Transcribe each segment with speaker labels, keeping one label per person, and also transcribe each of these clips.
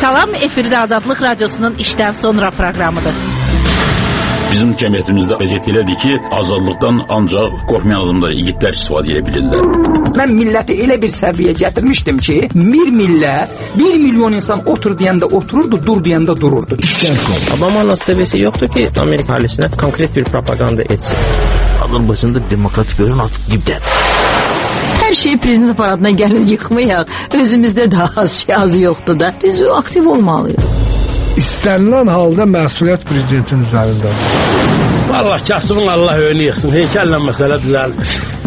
Speaker 1: Salam, efirdə Azadlıq Radiosunun işdən sonra proqramıdır.
Speaker 2: Bizim cəmiyyətimizdə vəziyyət elədir ki, azadlıqdan ancaq qorxmayan adamlar, igidlər istifadə edə bilirlər.
Speaker 3: Mən milləti elə bir səviyyə gətirmişdim ki, bir millət, 1 milyon insan otur deyəndə otururdu, dur deyəndə dururdu.
Speaker 4: İşdən sonra. Obama'nın seviyesi yoktu ki, Amerika ailesine konkret bir propaganda etsin.
Speaker 5: Azərbaycanda demokratik bölüm artıq dibdədir.
Speaker 6: Hər şey prezident aparatına gəlin yıxmayaq. Özümüzdə daha az yoxdur da. Biz aktiv olmalıyıq.
Speaker 7: İstənilən halda məsuliyyət prezidentin üzərindədir.
Speaker 8: Vallahi kasımın Allah önünü yıxsın. Heykəllə məsələ düzəlmiş.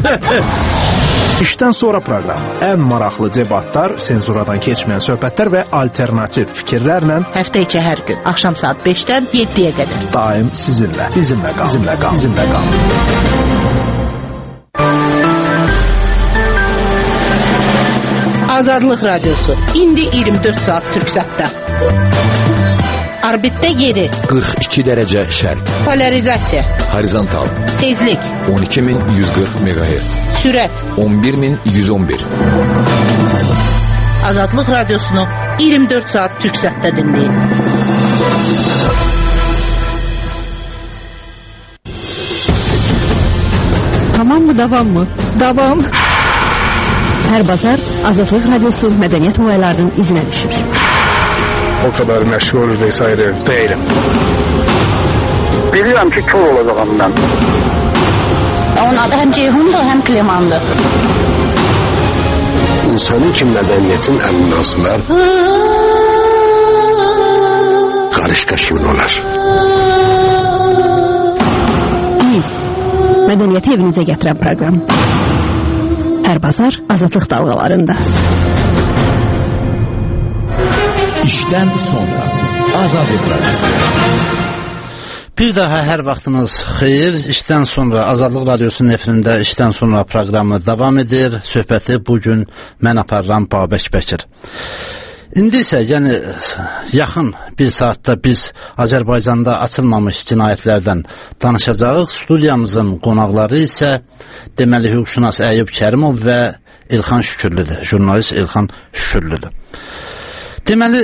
Speaker 9: İşdən sonra proqramı. Ən maraqlı debatlar, senzuradan keçməyən söhbətlər və alternativ fikirlərlə
Speaker 1: Həftə içi hər gün axşam saat 5-dən 7-yə qədər.
Speaker 9: Daim sizinlə. Bizimlə qal. Bizimlə qal. Bizimlə qal.
Speaker 1: Azadlıq Radiosu. İndi 24 saat Türksatda. Orbitdə yeri
Speaker 10: 42 dərəcə şərq.
Speaker 1: Polarizasiya.
Speaker 10: Horizontal.
Speaker 1: Tezlik
Speaker 10: 12140 MHz.
Speaker 1: Sürət
Speaker 10: 11111.
Speaker 1: Azadlıq Radiosunu 24 saat Türksatda dinləyin.
Speaker 6: Tamam mı, davam mı? Davam. Hər bazar Azadlıq Radiosu mədəniyyət olaylarının izinə düşür.
Speaker 7: O kadar məşhur vesaire değilim.
Speaker 11: Biliyorum ki kör olacağım ben.
Speaker 12: Onun adı hem Ceyhun'dur hem Kleman'dır.
Speaker 13: İnsanın ki mədəniyyətin ən münasiblər qarış-qaşımın olar.
Speaker 6: Biz mədəniyyəti evinizə gətirən proqram. Hər bazar Azadlıq dalğalarında.
Speaker 10: İşdən sonra Azadlıq Radiosu.
Speaker 14: Bir daha hər vaxtınız xeyir. İşdən sonra Azadlıq Radiosunun efirində İşdən sonra proqramı davam edir. Söhbəti bugün mən aparıram Babək Bəkir. İndi isə, yəni yaxın bir saatda biz Azərbaycanda açılmamış cinayətlərdən danışacağıq. Studiyamızın qonaqları isə deməli hüquqşünas Əyyub Kərimov və İlxan Şükürlüdür. Jurnalist İlxan Şükürlüdür. Deməli,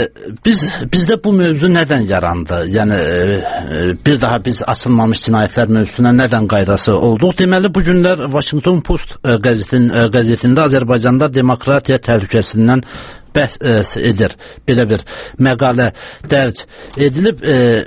Speaker 14: bizdə bu mövzu nədən yarandı? Yəni, bir daha biz açılmamış cinayətlər mövzusuna nədən qaydası olduq? Deməli, bu günlər Washington Post qəzetində Azərbaycanda demokratiya təhlükəsindən bəhs edir. Belə bir məqalə dərc edilib.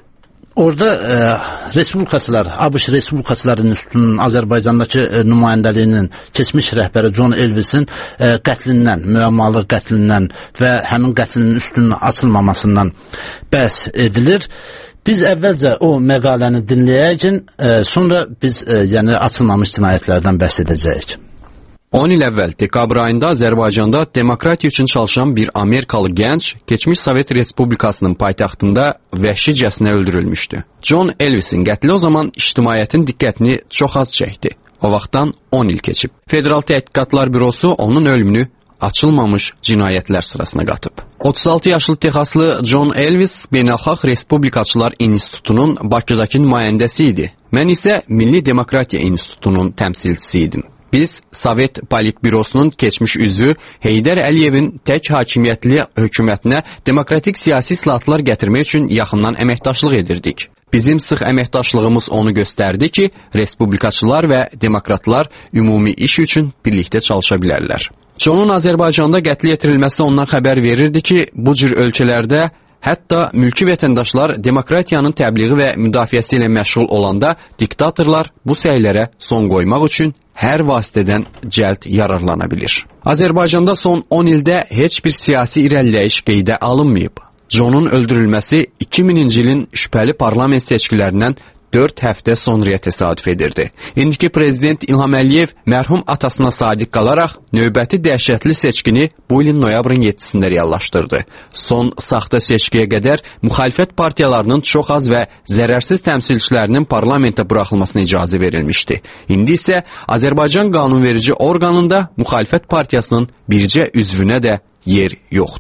Speaker 14: Orada respublikaçılar, ABŞ respublikaçıların üstünün Azərbaycandakı nümayəndəliyinin keçmiş rəhbəri John Elvisin qətlindən, müəmmalı qətlindən və həmin qətlinin üstünün açılmamasından bəhs edilir. Biz əvvəlcə o məqaləni dinləyəcək, sonra biz yəni açılmamış cinayətlərdən bəhs edəcəyik.
Speaker 15: 10 il əvvəl dekabr ayında Azərbaycanda demokratiya üçün çalışan bir Amerikalı gənc keçmiş Sovet Respublikasının paytaxtında vəhşicəsinə öldürülmüşdü. John Elvisin qətli o zaman ictimaiyyətin diqqətini çox az çəkdi. O vaxtdan 10 il keçib. Federal Təhqiqatlar Bürosu onun ölümünü açılmamış cinayətlər sırasına qatıb. 36 yaşlı Texaslı John Elvis Beynəlxalq Respublikaçılar İnstitutunun Bakıdakı nümayəndəsi idi. Mən isə Milli Demokratiya İnstitutunun təmsilçisi idim. Biz Sovet Politbürosunun keçmiş üzvü Heydər Əliyevin tək hakimiyyətli hökumətinə demokratik siyasi islahatlar gətirmək üçün yaxından əməkdaşlıq edirdik. Bizim sıx əməkdaşlığımız onu göstərdi ki, respublikaçılar və demokratlar ümumi iş üçün birlikdə çalışa bilərlər. John'un Azərbaycanda qətl yetirilməsi ondan xəbər verirdi ki, bu cür ölkələrdə hətta mülki vətəndaşlar demokratiyanın təbliği və müdafiəsi ilə məşğul olanda diktatorlar bu səylərə son qoymaq üçün hər vasitədən cəld yararlana bilir. Azərbaycanda son 10 ildə heç bir siyasi irəliləyiş qeydə alınmayıb. John'un öldürülməsi 2000-ci ilin şübhəli parlament seçkilərindən 4 həftə sonraya təsadüf edirdi. İndiki prezident İlham Əliyev mərhum atasına sadiq qalaraq növbəti dəhşətli seçkini bu ilin noyabrın 7-sində reallaşdırdı. Son saxta seçkiyə qədər müxalifət partiyalarının çox az və zərərsiz təmsilçilərinin parlamentə buraxılmasına icazə verilmişdi. İndi isə Azərbaycan qanunverici orqanında müxalifət partiyasının bircə üzvünə də yer yoxdur.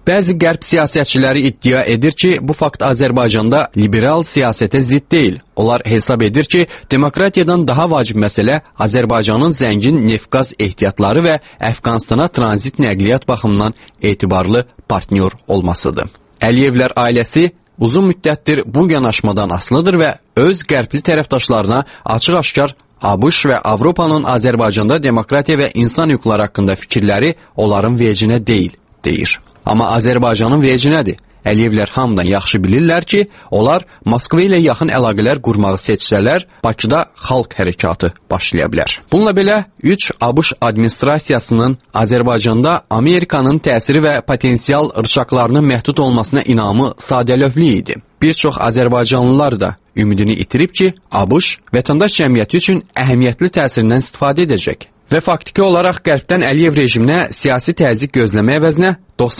Speaker 15: Bəzi qərb siyasətçiləri iddia edir ki, bu fakt Azərbaycanda liberal siyasətə zidd deyil. Onlar hesab edir ki, demokratiyadan daha vacib məsələ Azərbaycanın zəngin neft-qaz ehtiyatları və Əfqanistana tranzit nəqliyyat baxımından etibarlı partnyor olmasıdır. Əliyevlər ailəsi uzun müddətdir bu yanaşmadan asılıdır və öz qərbli tərəfdaşlarına açıq-aşkar ABŞ və Avropanın Azərbaycanda demokratiya və insan hüquqları haqqında fikirləri onların vecinə deyil, deyir. Amma Azərbaycanın vecinədir. Əliyevlər hamıdan yaxşı bilirlər ki, onlar Moskva ilə yaxın əlaqələr qurmağı seçsələr, Bakıda xalq hərəkatı başlaya bilər. Bununla belə, 3 ABŞ administrasiyasının Azərbaycanda Amerikanın təsiri və potensial rıçaqlarının məhdud olmasına inamı sadəlövlü idi. Bir çox Azərbaycanlılar da ümidini itirib ki, ABŞ vətəndaş cəmiyyəti üçün əhəmiyyətli təsirindən istifadə edəcək. Və faktiki olaraq Qərbdən Əliyev rejiminə siyasi təzyiq gözləmək əvəzinə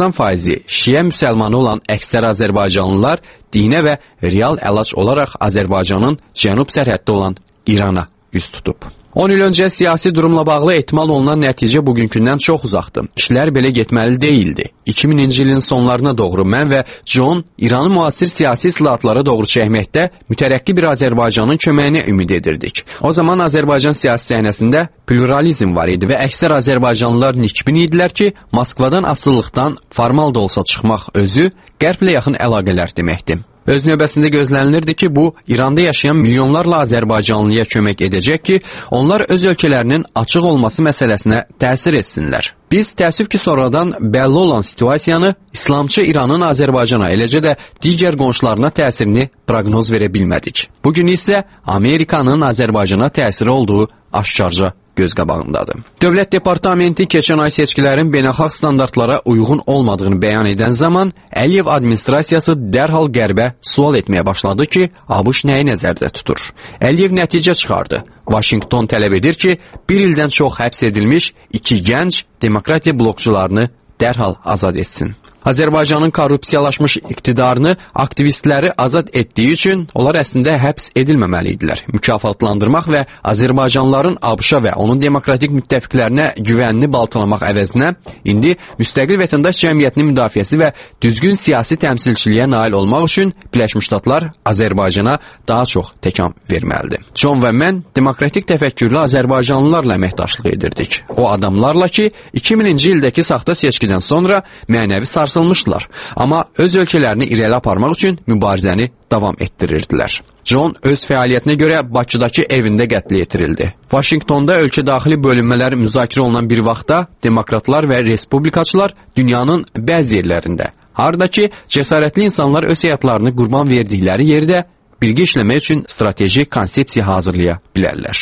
Speaker 15: 90% şiə müsəlmanı olan əksər Azərbaycanlılar dinə və real əlac olaraq Azərbaycanın cənub sərhəddə olan İrana üz tutub. 10 il öncə siyasi durumla bağlı ehtimal olunan nəticə bugünkündən çox uzaqdır. İşlər belə getməli deyildi. 2000-ci ilin sonlarına doğru mən və John İranı müasir siyasi islahatlara doğru çəkməkdə mütərəqqi bir Azərbaycanın köməyinə ümid edirdik. O zaman Azərbaycan siyasi səhnəsində pluralizm var idi və əksər Azərbaycanlılar nikbin idilər ki, Moskvadan asılılıqdan formal da olsa çıxmaq özü Qərblə yaxın əlaqələr deməkdir. Öz növbəsində gözlənilirdi ki, bu İranda yaşayan milyonlarla Azərbaycanlıya kömək edəcək ki, onlar öz ölkələrinin açıq olması məsələsinə təsir etsinlər. Biz təəssüf ki, sonradan bəlli olan situasiyanı İslamçı İranın Azərbaycana, eləcə də digər qonşularına təsirini proqnoz verə bilmədik. Bugün isə Amerikanın Azərbaycana təsiri olduğu aşkarca göz qabağındadır. Dövlət Departamenti keçən ay seçkilərin beynəlxalq standartlara uyğun olmadığını bəyan edən zaman Əliyev administrasiyası dərhal qərbə sual etməyə başladı ki, ABŞ nəyi nəzərdə tutur? Əliyev nəticə çıxardı. Washington tələb edir ki, bir ildən çox həbs edilmiş 2 gənc demokratiya blokçularını dərhal azad etsin. Azərbaycanın korrupsiyalaşmış iqtidarını aktivistləri azad etdiyi üçün onlar əslində həbs edilməməli idilər. Mükafatlandırmaq və Azərbaycanlıların ABŞ-a və onun demokratik müttəfiqlərinə güvənini baltalamaq əvəzinə indi müstəqil vətəndaş cəmiyyətinin müdafiəsi və düzgün siyasi təmsilçiliyə nail olmaq üçün Birləşmiş Ştatlar Azərbaycana daha çox təkan verməlidir. John və mən demokratik təfəkkürlü Azərbaycanlılarla əməkdaşlıq edirdik. O adamlarla ki, 2000-ci ildəki saxta seçkidən sonra mənəvi sarsılmışdılar, amma öz ölkələrini irəli aparmaq üçün mübarizəni davam etdirirdilər. John öz fəaliyyətinə görə Bakıdakı evində qətlə yetirildi. Washingtonda ölkə daxili bölünmələr müzakirə olunan bir vaxtda demokratlar və respublikaçılar dünyanın bəzi yerlərində, hardakı cəsarətli insanlar öz həyatlarını qurban verdikləri yerdə birgə işləmək üçün strateji konsepsiya hazırlaya bilərlər.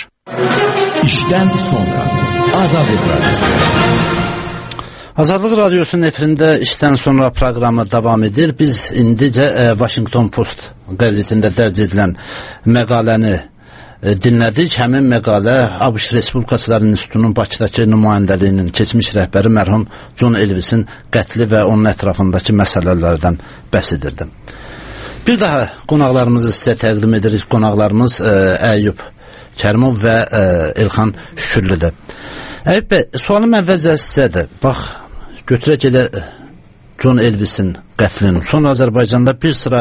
Speaker 10: İşdən sonra Azadlıq Radyosu.
Speaker 14: Azadlıq Radyosu'nun efirində işdən sonra proqramı davam edir. Biz indicə Washington Post qəzetində dərc edilən məqaləni dinlədik. Həmin məqalə ABŞ Respublikaçılar İnstitutunun Bakıdakı nümayəndəliyinin keçmiş rəhbəri mərhum John Elvisin qətli və onun ətrafındakı məsələlərdən bəhs edirdi. Bir daha qonaqlarımızı sizə təqdim edirik. Qonaqlarımız Əyyub Kərimov və Elxan Şükürlüdür. Əyyub bəy, sualım əvvəlcə sizədir. Bax, götürək elə John Elvisin qətlinin. Sonra Azərbaycanda bir sıra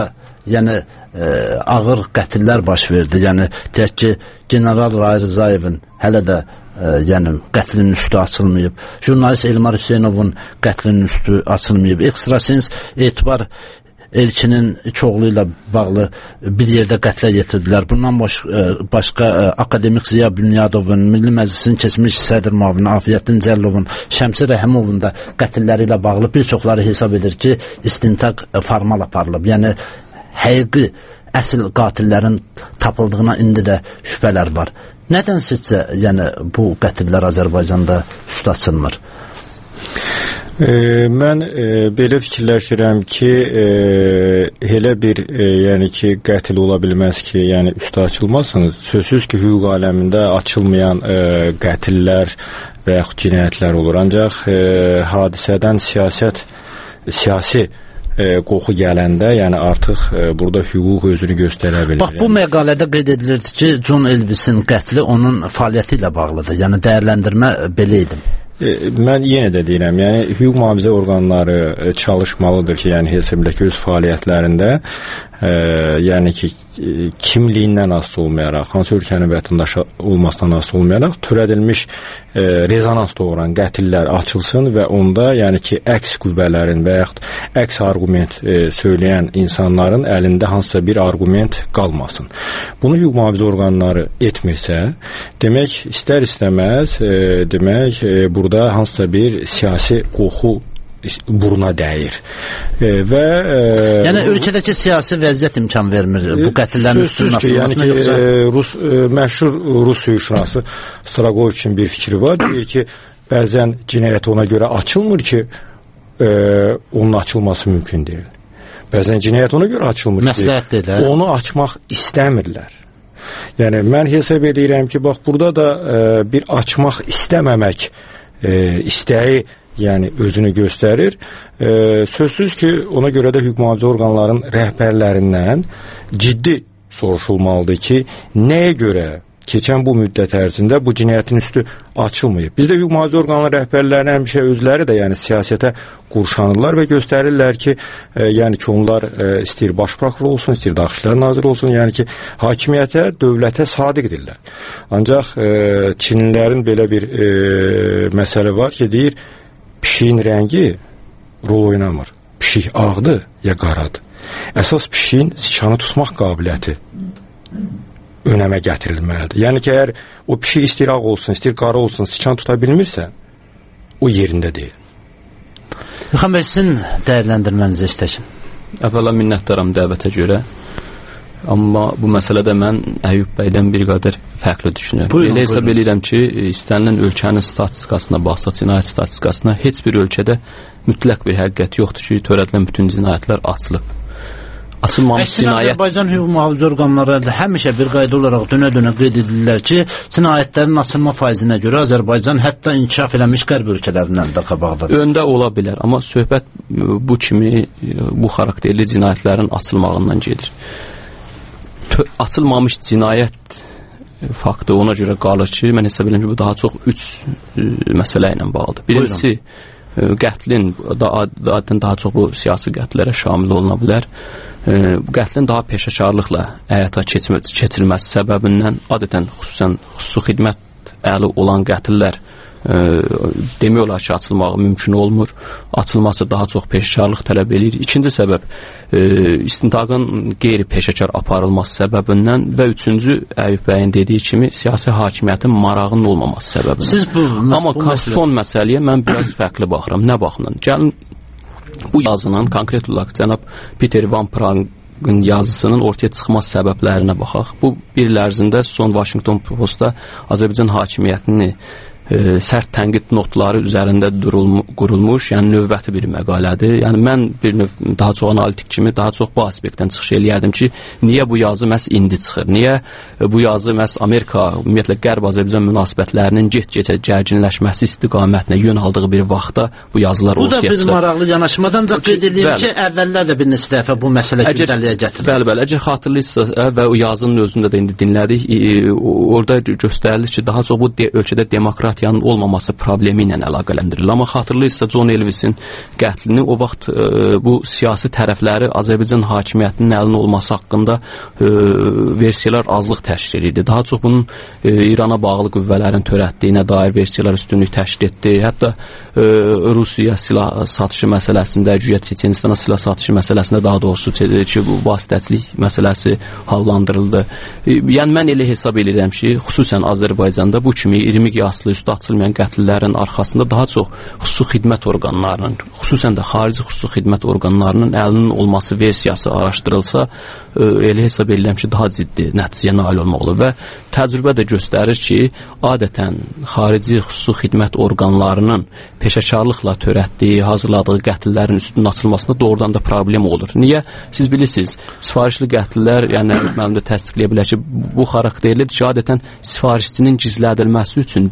Speaker 14: ağır qətillər baş verdi. Deyək ki, General Ray Rızayevin hələ də qətlinin üstü açılmayıb. Jurnalist Elmar Hüseynovun qətlinin üstü açılmayıb. Ekstrasens Etibar Elçinin çoğlu ilə bağlı bir yerdə qətlə yetirdilər. Bundan başqa akademik Ziya Bünyadovun, Milli Məclisin keçmiş sədr müavini Afiyəddin Cəllovun, Şəmsi Rəhimovun da qətilləri ilə bağlı bir çoxları hesab edir ki, istintaq formal aparılıb. Yəni, həqiqi əsl qatillərin tapıldığına indi də şübhələr var. Nədən sizcə bu qətillər Azərbaycanda üstü açılmır?
Speaker 11: Mən belə fikirləşirəm ki, elə bir qətl ola bilməz ki, üstü açılmasın. Sözsüz ki, hüquq aləmində açılmayan qətillər və yaxud cinayətlər olur. Ancaq hadisədən siyasi qoxu gələndə, artıq burada hüquq özünü göstərə bilir.
Speaker 14: Bax, bu məqalədə qeyd edilirdi ki, John Elvisin qətli onun fəaliyyəti ilə bağlıdır. Yəni, dəyərləndirmə belə idi.
Speaker 11: Mən yenə də deyirəm, yəni hüquq mühafizə orqanları çalışmalıdır ki, yəni hesabındakı öz fəaliyyətlərində yəni ki, kimliyindən asılı olmayaraq, hansı ölkənin vətəndaşı olmasından asılı olmayaraq törədilmiş rezonans doğuran qətillər açılsın və onda yəni ki, əks qüvvələrin və yaxud əks argument söyləyən insanların əlində hansısa bir argument qalmasın. Bunu hüquq mühafizə orqanları etmirsə, demək istər-istəməz demək burada hansısa bir siyasi qoxu buruna dəyir. Və
Speaker 14: yəni ölkədəki siyasi vəziyyət imkan vermir bu qətillərin üstünün açılmasına, yoxsa
Speaker 11: məşhur Rus hüquqşünası Stragoviçin bir fikri var, deyir ki, bəzən cinayət ona görə açılmır ki, onun açılması mümkün deyil. Bəzən cinayət ona görə açılmır ki, onu açmaq istəmirlər. Yəni mən hesab edirəm ki, bax burada da bir açmaq istəməmək istəyi yəni özünü göstərir. Sözsüz ki, ona görə də hüquq mühafizə orqanlarının rəhbərlərindən ciddi soruşulmalıdır ki, nəyə görə keçən bu müddət ərzində bu cinayətin üstü açılmayıb. Bizdə hüquq mühafizə orqanları rəhbərləri həmişə özləri də yəni siyasətə qurşanırlar və göstərirlər ki, yəni ki, onlar istəyir baş prokuror olsun, istəyir daxillər naziri olsun, yəni ki, hakimiyyətə, dövlətə sadiqdirlər. Ancaq Çinlilərin belə bir məsələ var ki, deyir, pişiyin rəngi rol oynamır. Pişik ağdır ya qaradır. Əsas pişiyin siçanı tutmaq qabiliyyəti önəmə gətirilməlidir. Yəni ki, əgər o pişik istəyir ağ olsun, istəyir qara olsun, siçan tuta bilmirsə, o yerində deyil.
Speaker 14: İlxan bəy, sizin dəyərləndirmənizi istəyəcəm.
Speaker 15: Əvvəla minnətdaram dəvətə görə. Amma bu məsələdə mən Əyyub bəydən bir qədər fərqli düşünürəm. Elə hesab edirəm ki, istənilən ölkənin statistikasına baxsa, cinayət statistikasına heç bir ölkədə mütləq bir həqiqət yoxdur ki, törədilən bütün cinayətlər açılıb. Açılmamış cinayət...
Speaker 14: Azərbaycan hüquq mühafizə orqanları həmişə bir qayda olaraq dönə-dönə qeyd edirlər ki, cinayətlərin açılma faizinə görə Azərbaycan hətta inkişaf eləmiş qərb ölkələrindən də qabaqdadır.
Speaker 15: Öndə ola bilər, amma söhbət bu kimi, bu xarakterli cinayətlərin açılmağından gedir. Açılmamış cinayət faktı ona görə qalır ki, mən hesab edirəm ki, bu daha çox 3 məsələ ilə bağlıdır. Birincisi, qətlin daha çox bu siyasi qətlərə şamil oluna bilər. Qətlin daha peşəkarlıqla həyata keçirilməsi səbəbindən adətən xüsusən xüsusi xidmət əli olan qətillər demək olar ki, açılmağı mümkün olmur. Açılması daha çox peşəkarlıq tələb edir. İkinci səbəb, istintaqın qeyri-peşəkar aparılması səbəbindən və üçüncü, Əyyub bəyin dediyi kimi, siyasi hakimiyyətin marağının olmaması səbəbindən. Amma son məsələyə mən biraz fərqli baxıram. Nə baxımdan? Gəlin, bu yazının konkret olaraq cənab Peter Van Praag'ın yazısının ortaya çıxması səbəblərinə baxaq. Bu bir il ərzində son Washington Postda Azərbaycan hakimiyyətini sərt tənqid notları üzərində qurulmuş, yəni növbəti bir məqalədir. Yəni mən bir növ daha çox analitik kimi daha çox bu aspektdən çıxış eləyərdim ki, niyə bu yazı məhz indi çıxır? Niyə bu yazı məhz Amerika, ümumiyyətlə Qərb Azərbaycan münasibətlərinin get-gecə gərginləşməsi istiqamətinə yön aldığı bir vaxtda bu yazılar ortaya çıxır?
Speaker 14: Bu da biz maraqlı yanaşmadan qeyd edilir ki, əvvəllər də bir neçə dəfə bu məsələ gündəliyə gətirir.
Speaker 15: Bəli, əgər xatırlayırsınız və o yazının özündə də indi dinlədik, orada göstərilir ki, daha çox bu ölkədə demokrat olmaması problemi ilə əlaqələndirilir. Amma xatırlayırsa John Elvisin qətlini o vaxt bu siyasi tərəfləri Azərbaycan hakimiyyətinin əlinin olması haqqında versiyalar azlıq təşkil edirdi. Daha çox bunun İrana bağlı qüvvələrin törətdiyinə dair versiyalar üstünlük təşkil etdi. Hətta Rusiya silah satışı məsələsində, güya Çeçenistana silah satışı məsələsində daha doğrusu ki, bu vasitəçilik məsələsi hallandırıldı. Yəni mən elə hesab edirəm ki, xüsusən Azərbaycanda bu kimi iri miqyaslı üstü açılmayan qətllərin arxasında daha çox xüsusi xidmət orqanlarının, xüsusən də xarici xüsusi xidmət orqanlarının əlinin olması versiyası araşdırılsa, elə hesab edirəm ki, daha ciddi nəticəyə nail olmaq olur və təcrübə də göstərir ki, adətən xarici xüsusi xidmət orqanlarının peşəkarlıqla törətdiyi, hazırladığı qətllərin üstünün açılmasında doğrudan da problem olur. Niyə? Siz bilirsiniz, sifarişli qətllər, yəni mənim də təsdiqləyə bilər ki, bu xarakterlidir ki, adətən sifarişçinin gizlədilməsi üçün bir neçə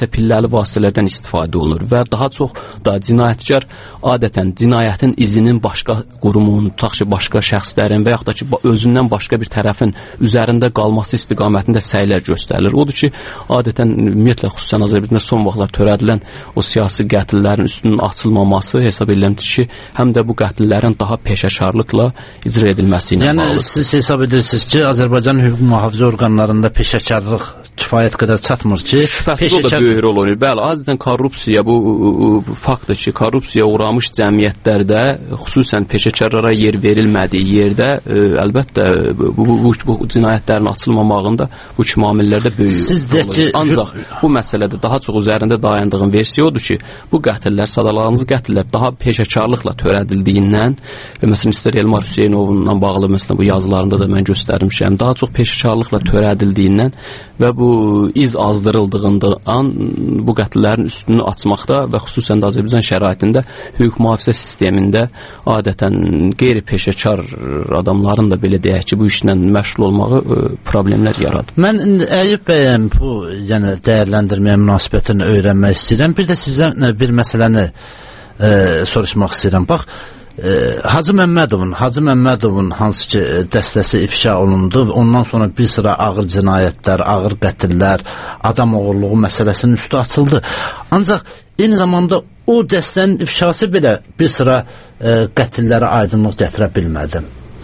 Speaker 15: hansısa pilləli vasitələrdən istifadə olunur və daha çox da cinayətkar adətən cinayətin izinin başqa qurumun, tutaq ki, başqa şəxslərin və yaxud da ki, özündən başqa bir tərəfin üzərində qalması istiqamətində səylər göstərilir. Odur ki, adətən ümumiyyətlə xüsusən Azərbaycanda son vaxtlar törədilən o siyasi qətllərin üstünün açılmaması hesab edilmişdir ki, həm də bu qətllərin daha peşəkarlıqla icra edilməsi ilə bağlıdır.
Speaker 14: Yəni siz hesab edirsiniz ki, Azərbaycan hüquq mühafizə orqanlarında peşəkarlıq kifayət qədər çatmır ki,
Speaker 15: şübhəsiz o da böyük rol oynayır. Bəli, adətən korrupsiya bu faktdır ki, korrupsiyaya uğramış cəmiyyətlərdə xüsusən peşəkarlara yer verilmədiyi yerdə əlbəttə bu cinayətlərin açılmamağında bu kimi amillərdə böyük rol oynayır. Ancaq bu məsələdə daha çox üzərində dayandığım versiya odur ki, bu qətllər, sadaladığımız qətllər daha peşəkarlıqla törədildiyindən, məsələn, istər Elmar Hüseynovla bağlı məsələn bu yazılarımda da mən göstərmişəm, daha çox peşəkarlıqla törədildiyindən və bu iz azdırıldığından bu qətllərin üstünü açmaqda və xüsusən də Azərbaycan şəraitində hüquq mühafizə sistemində adətən qeyri-peşəkar adamların da belə deyək ki, bu işlə məşğul olmağı problemlər yaradır.
Speaker 14: Mən Əyyub bəyəm bu dəyərləndirməyə münasibətini öyrənmək istəyirəm. Bir də sizdən bir məsələni soruşmaq istəyirəm. Bax, Hacı Məmmədovun hansı ki dəstəsi ifşa olundu, ondan sonra bir sıra ağır cinayətlər, ağır qətllər, adam oğurluğu məsələsinin üstü açıldı. Ancaq eyni zamanda o dəstənin ifşası belə bir sıra qətllərə aydınlıq gətirə bilmədi.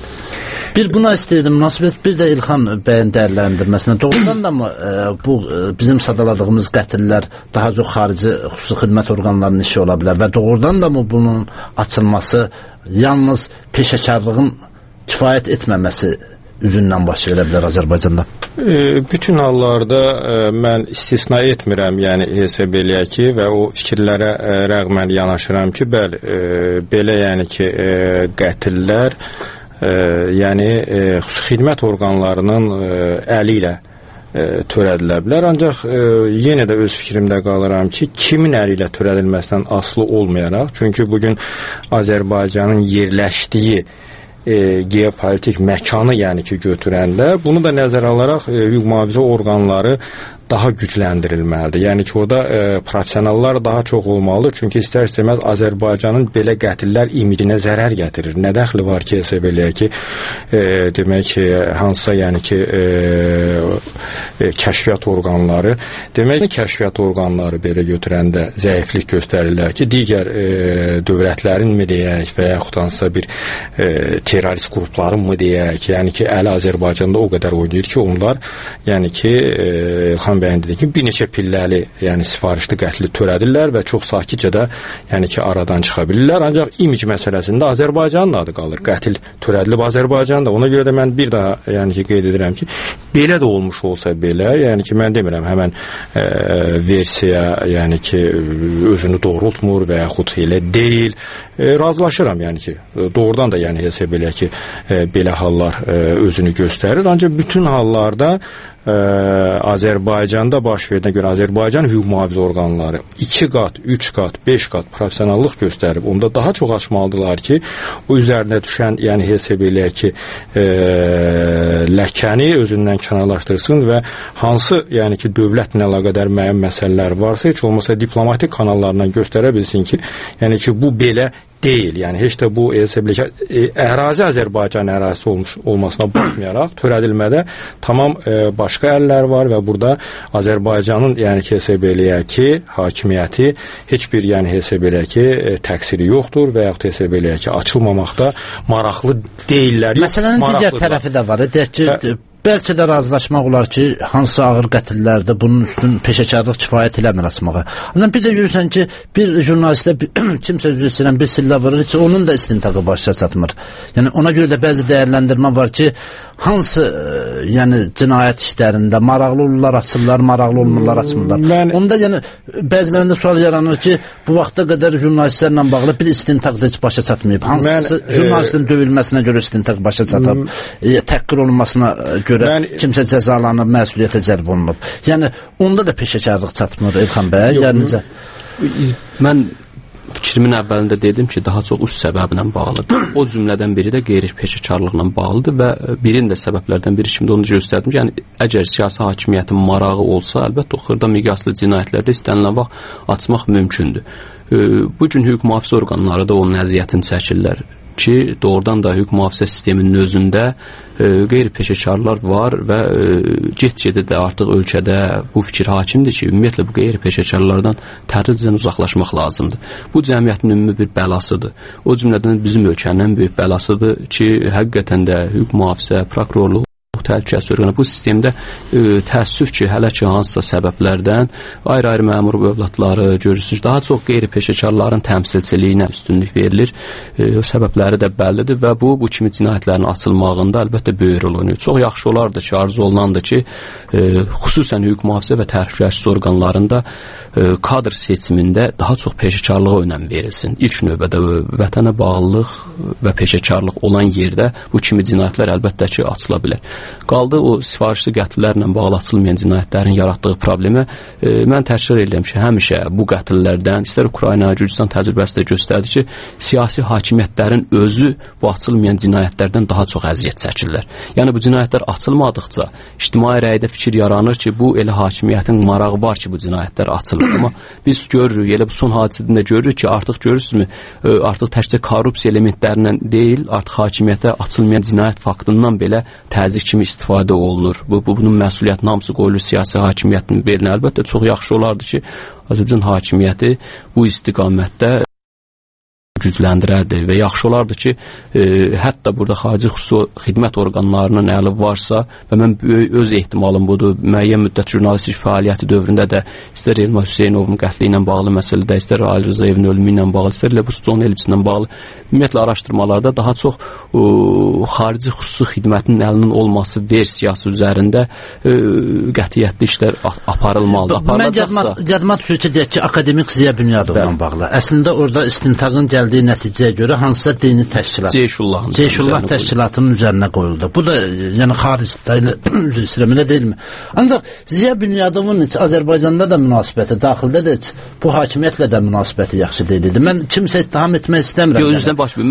Speaker 14: Bir buna istəyirdim münasibət, bir də İlxan bəyin dəyərləndirməsinə. Doğrudan da mı bu bizim sadaladığımız qətllər daha çox xarici xüsusi xidmət orqanlarının işi ola bilər və doğrudan da mı bunun açılması yalnız peşəkarlığın kifayət etməməsi üzündən baş verə bilər Azərbaycanda?
Speaker 11: Bütün hallarda mən istisna etmirəm, yəni hesab eləyək ki, və o fikirlərə rəğmən yanaşıram ki, bəli, belə yəni ki, qətllər yəni xüsusi xidmət orqanlarının əli ilə törədilə bilər. Ancaq yenə də öz fikrimdə qalıram ki, kimin əli ilə törədilməsindən asılı olmayaraq, çünki bugün Azərbaycanın yerləşdiyi geopolitik məkanı yəni ki götürəndə bunu da nəzərə alaraq hüquq mühafizə orqanları daha gücləndirilməlidir. Yəni ki, orada professionallar daha çox olmalıdır. Çünki istər-istəməz Azərbaycanın belə qətllər imicinə zərər gətirir. Nə dəxli var ki, hesab eləyək ki, demək ki, hansısa yəni ki, kəşfiyyat orqanları, demək ki, kəşfiyyat orqanları belə götürəndə zəiflik göstərirlər ki, digər dövlətlərin mi deyək və yaxud hansısa bir terrorist qrupların mı deyək, yəni ki, əli Azərbaycanda o qədər oynayır ki, onlar, yəni ki, Xan bəyin dedi ki, bir neçə pilləli, yəni sifarişli qətli törədirlər və çox sakitcə də, yəni ki, aradan çıxa bilirlər. Ancaq imic məsələsində Azərbaycanın adı qalır. Qətil törədilib Azərbaycanda. Ona görə də mən bir daha, yəni ki, qeyd edirəm ki, belə də olmuş olsa belə, yəni ki, mən demirəm həmən versiya, yəni ki, özünü doğrultmur və yaxud elə deyil. Razılaşıram, yəni ki, doğrudan da, yəni hesab elə ki, belə hallar özünü göstərir. Ancaq bütün hallarda Azərbaycanda baş verdiğine görə Azərbaycan hüquq mühafizə orqanları 2 qat, 3 qat, 5 qat professionallıq göstərib, onda daha çox açmalıdırlar ki, o üzərinə düşən, yəni hesab eləyək ki, ləkəni özündən kənarlaşdırsın və hansı, yəni ki, dövlətlə əlaqədar müəyyən məsələlər varsa, heç olmasa diplomatik kanallarından göstərə bilsin ki, yəni ki, bu belə deyil. Yəni heç də bu ərazi Azərbaycan ərazisi olmasına baxmayaraq törədilmədə tamam başqa əllər var və burada Azərbaycanın yəni hesab eləyək ki, hakimiyyəti heç bir yəni hesab eləyək ki, təqsiri yoxdur və yaxud hesab eləyək ki, açılmamaqda maraqlı deyillər.
Speaker 14: Məsələnin digər tərəfi də var. Deyək ki, bəlkə də razılaşmaq olar ki, hansı ağır qətllərdə bunun üstün peşəkarlıq kifayət eləmir açmağa. Ondan bir də görürsən ki, bir jurnalistə kimsə üzr istəyirəm, bir sillə vurur, heç onun da istintaqı başa çatmır. Yəni ona görə də bəzi dəyərləndirmə var ki, hansı yəni cinayət işlərində maraqlı olurlar açırlar, maraqlı olmurlar açmırlar. Onda yəni bəzilərində sual yaranır ki, bu vaxta qədər jurnalistlərlə bağlı bir istintaq da heç başa çatmayıb. Hansı jurnalistin döyülməsinə görə istintaq başa çatıb, təhqir olunmasına görə kimsə cəzalanıb, məsuliyyətə cəlb olunub. Yəni onda da peşəkarlıq çatmır İlxan bəy. Yəni
Speaker 15: mən Fikrimin əvvəlində dedim ki, daha çox üst səbəblə bağlıdır. O cümlədən biri də qeyri-peşəkarlıqla bağlıdır və birinin də səbəblərdən biri kimi də onu göstərdim. Yəni, əgər siyasi hakimiyyətin marağı olsa, əlbəttə o xırda miqyaslı cinayətlərdə istənilən vaxt açmaq mümkündür. Bugün hüquq mühafizə orqanları da onun əziyyətini çəkirlər ki, doğrudan da hüquq mühafizə sisteminin özündə qeyri-peşəkarlar var və get-gedə də artıq ölkədə bu fikir hakimdir ki, ümumiyyətlə bu qeyri-peşəkarlardan tədricən uzaqlaşmaq lazımdır. Bu cəmiyyətin ümumi bir bəlasıdır. O cümlədən bizim ölkənin böyük bəlasıdır ki, həqiqətən də hüquq mühafizə, prokurorluq, təhlükəsizlik orqanı bu sistemdə təəssüf ki, hələ ki hansısa səbəblərdən ayrı-ayrı məmur övladları görürsünüz, daha çox qeyri-peşəkarların təmsilçiliyinə üstünlük verilir. Səbəbləri də bəllidir və bu kimi cinayətlərin açılmağında əlbəttə böyük rol oynayır. Çox yaxşı olardı ki, arzu olunandır ki, xüsusən hüquq mühafizə və təhlükəsizlik orqanlarında kadr seçimində daha çox peşəkarlığa önəm verilsin. İlk növbədə vətənə bağlılıq və peşəkarlıq olan yerdə bu kimi cinayətlər əlbəttə ki, açıla bilər. Qaldı o sifarişli qətllərlə bağlı açılmayan cinayətlərin yaratdığı problemə mən təkrar edirəm ki, həmişə bu qətllərdən, istər Ukrayna, Gürcüstan təcrübəsi də göstərdi ki, siyasi hakimiyyətlərin özü bu açılmayan cinayətlərdən daha çox əziyyət çəkirlər. Yəni bu cinayətlər açılmadıqca ictimai rəydə fikir yaranır ki, bu elə hakimiyyətin marağı var ki, bu cinayətlər açılır. Amma biz görürük, elə bu son hadisədən də görürük ki, artıq görürsünüzmü, artıq təkcə korrupsiya elementlərindən deyil, artıq hakimiyyətə açılmayan cinayət faktından belə təzyiq kimi istifadə olunur. Bunun məsuliyyətinin hamısı qoyulur siyasi hakimiyyətin belinə. Əlbəttə çox yaxşı olardı ki, Azərbaycan hakimiyyəti bu istiqamətdə gücləndirərdi və yaxşı olardı ki, hətta burada xarici xüsusi xidmət orqanlarının əli varsa və mən öz ehtimalım budur, müəyyən müddət jurnalistik fəaliyyəti dövründə də istər Elmar Hüseynovun qətli ilə bağlı məsələdə, istər Ali Rızayevin ölümü ilə bağlı, istər Lebus John Elvis ilə bağlı ümumiyyətlə araşdırmalarda daha çox xarici xüsusi xidmətin əlinin olması versiyası üzərində qətiyyətli işlər aparılmalıdır.
Speaker 14: Mən yadıma düşür ki, deyək ki, akademik Ziya Bünyadovla bağlı. Əslində orada istintaqın gəldiyi nəticəyə görə hansısa dini təşkilat Ceyşullah təşkilatının üzərinə qoyuldu. Bu da yəni xaricdə üzr istəyirəm, elə deyilmi? Ancaq Ziya Bünyadovun Azərbaycanda da münasibəti, daxildə də bu hakimiyyətlə də münasibəti yaxşı deyildi. Mən kimsə ittiham etmək istəmirəm.
Speaker 15: Yox, üzrdən baş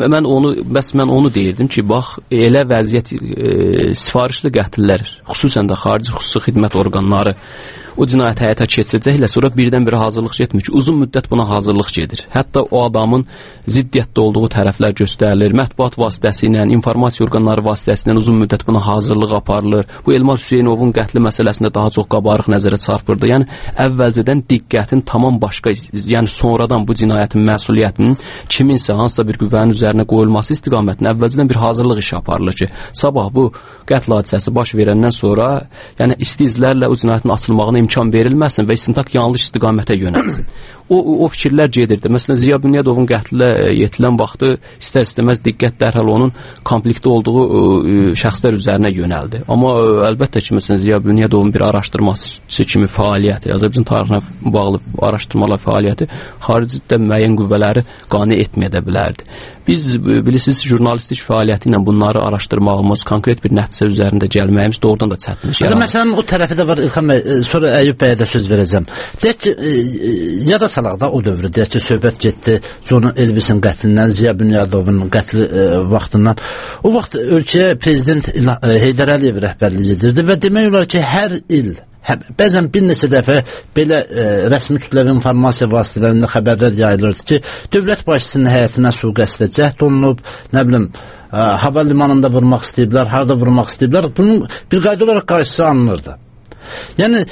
Speaker 15: mən onu deyirdim ki, bax, elə vəziyyət sifarişli qətllər, xüsusən də xarici xüsusi xidmət orqanları o cinayət həyata keçirəcəklə sonra birdən-birə hazırlıq getmir ki, uzun müddət buna hazırlıq gedir. Hətta o adamın ziddiyyətdə olduğu tərəflər göstərilir, mətbuat vasitəsilə, informasiya orqanları vasitəsilə uzun müddət buna hazırlıq aparılır. Bu Elmar Hüseynovun qətli məsələsində daha çox qabarıq nəzərə çarpırdı. Yəni əvvəlcədən diqqətin tamam başqa, yəni sonradan bu cinayətin məsuliyyətinin kiminsə hansısa bir qüvvənin üzərinə qoyulması istiqamətində əvvəlcədən bir hazırlıq işi aparılır ki, sabah bu qətl hadisəsi baş verəndən sonra, yəni istizlərlə o cinayətin açılmağına imkan verilməsin və istintaq yanlış istiqamətə yönəlsin. O fikirlər gedirdi. Məsələn, Ziya Bünyadovun qətlə yetilən vaxtı istər-istəməz diqqət dərhal onun konfliktdə olduğu şəxslər üzərinə yönəldi. Amma əlbəttə ki, məsələn, Ziya Bünyadovun bir araşdırması kimi fəaliyyəti, Azərbaycan tarixinə bağlı araşdırmalar fəaliyyəti xaricdə müəyyən qüvvələri qane etməyə də bilərdi. Biz, bilirsiniz, jurnalistik fəaliyyəti ilə bunları araşdırmağımız, konkret bir nəticə üzərində gəlməyimiz doğrudan da çətinlik yaranır.
Speaker 14: Məsələn, o tərəfi də var, İlxan bəy, sonra Əyyub bəyə də söz verəcəm. Deyək ki, yada salaqda o dövrü, deyək ki, söhbət getdi John Elvisin qətlindən, Ziya Bünyadovun qətli vaxtından. O vaxt ölkəyə prezident Heydər Əliyev rəhbərlik edirdi və demək olar ki, hər il bəzən bir neçə dəfə belə rəsmi kütləvi informasiya vasitələrində xəbərlər yayılırdı ki, dövlət başçısının həyətinə sui-qəsdə cəhd olunub, nə bilim, hava limanında vurmaq istəyiblər, harada vurmaq istəyiblər. Bunun bir qayda olaraq qarşısı alınırdı. Yəni,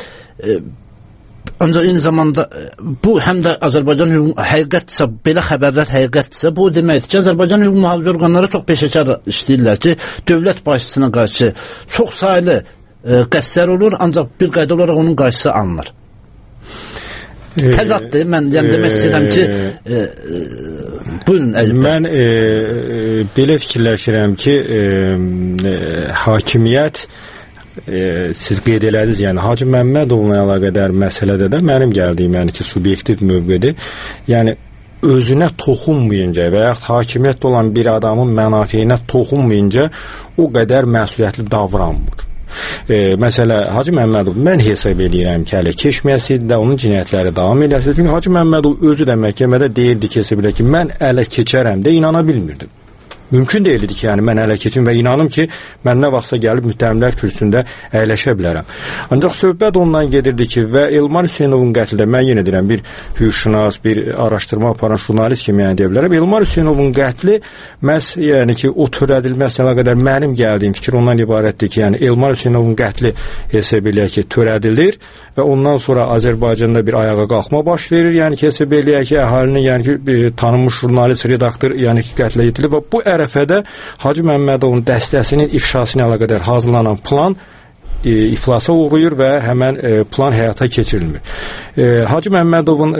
Speaker 14: ancaq eyni zamanda bu həm də Azərbaycan həqiqətdirsə, belə xəbərlər həqiqətdirsə, bu deməkdir ki, Azərbaycan hüquq mühafizə orqanları çox peşəkar işləyirlər ki, dövlət başçısına qarşı çox saylı qəssər olur, ancaq bir qayda olaraq onun qarşısı alınır. Təzaddır, mən demək istəyirəm ki, buyurun Əyyub.
Speaker 11: Mən belə fikirləşirəm ki, hakimiyyət, siz qeyd elədiniz, yəni Hacı Məmmədovla əlaqədar məsələdə də mənim gəldiyim, yəni ki, subyektiv mövqedir. Yəni özünə toxunmayınca və yaxud hakimiyyətdə olan bir adamın mənafeyinə toxunmayınca o qədər məsuliyyətli davranmır. Məsələ Hacı Məmmədov mən hesab edirəm ki, hələ keçməyəsidir də onun cinayətləri davam edəsi. Çünki Hacı Məmmədov özü də məhkəmədə deyirdi ki, mən ələ keçərəm də inana bilmirdim. Mümkün deyildi ki, yəni mən ələ keçim və inanım ki, mən nə vaxtsa gəlib müttəhimlər kürsüsündə əyləşə bilərəm. Ancaq söhbət ondan gedirdi ki, və Elmar Hüseynovun qətlində mən yenə deyirəm, bir hüquqşünas, bir araşdırma aparan jurnalist kimi yəni deyə bilərəm. Elmar Hüseynovun qətli məhz yəni ki, o törədilməsinə qədər mənim gəldiyim fikir ondan ibarətdir ki, yəni Elmar Hüseynovun qətli hesab eləyək ki, törədilir və ondan sonra Azərbaycanda bir ayağa qalxma baş verir. Yəni ki, hesab eləyək ki, əhalinin yəni ki, tanınmış jurnalist, redaktor yəni ki, qətlə yetirir və bu ərəfədə Hacı Məmmədovun dəstəsinin ifşası ilə əlaqədar hazırlanan plan iflasa uğrayır və həmən plan həyata keçirilmir. Hacı Məmmədovun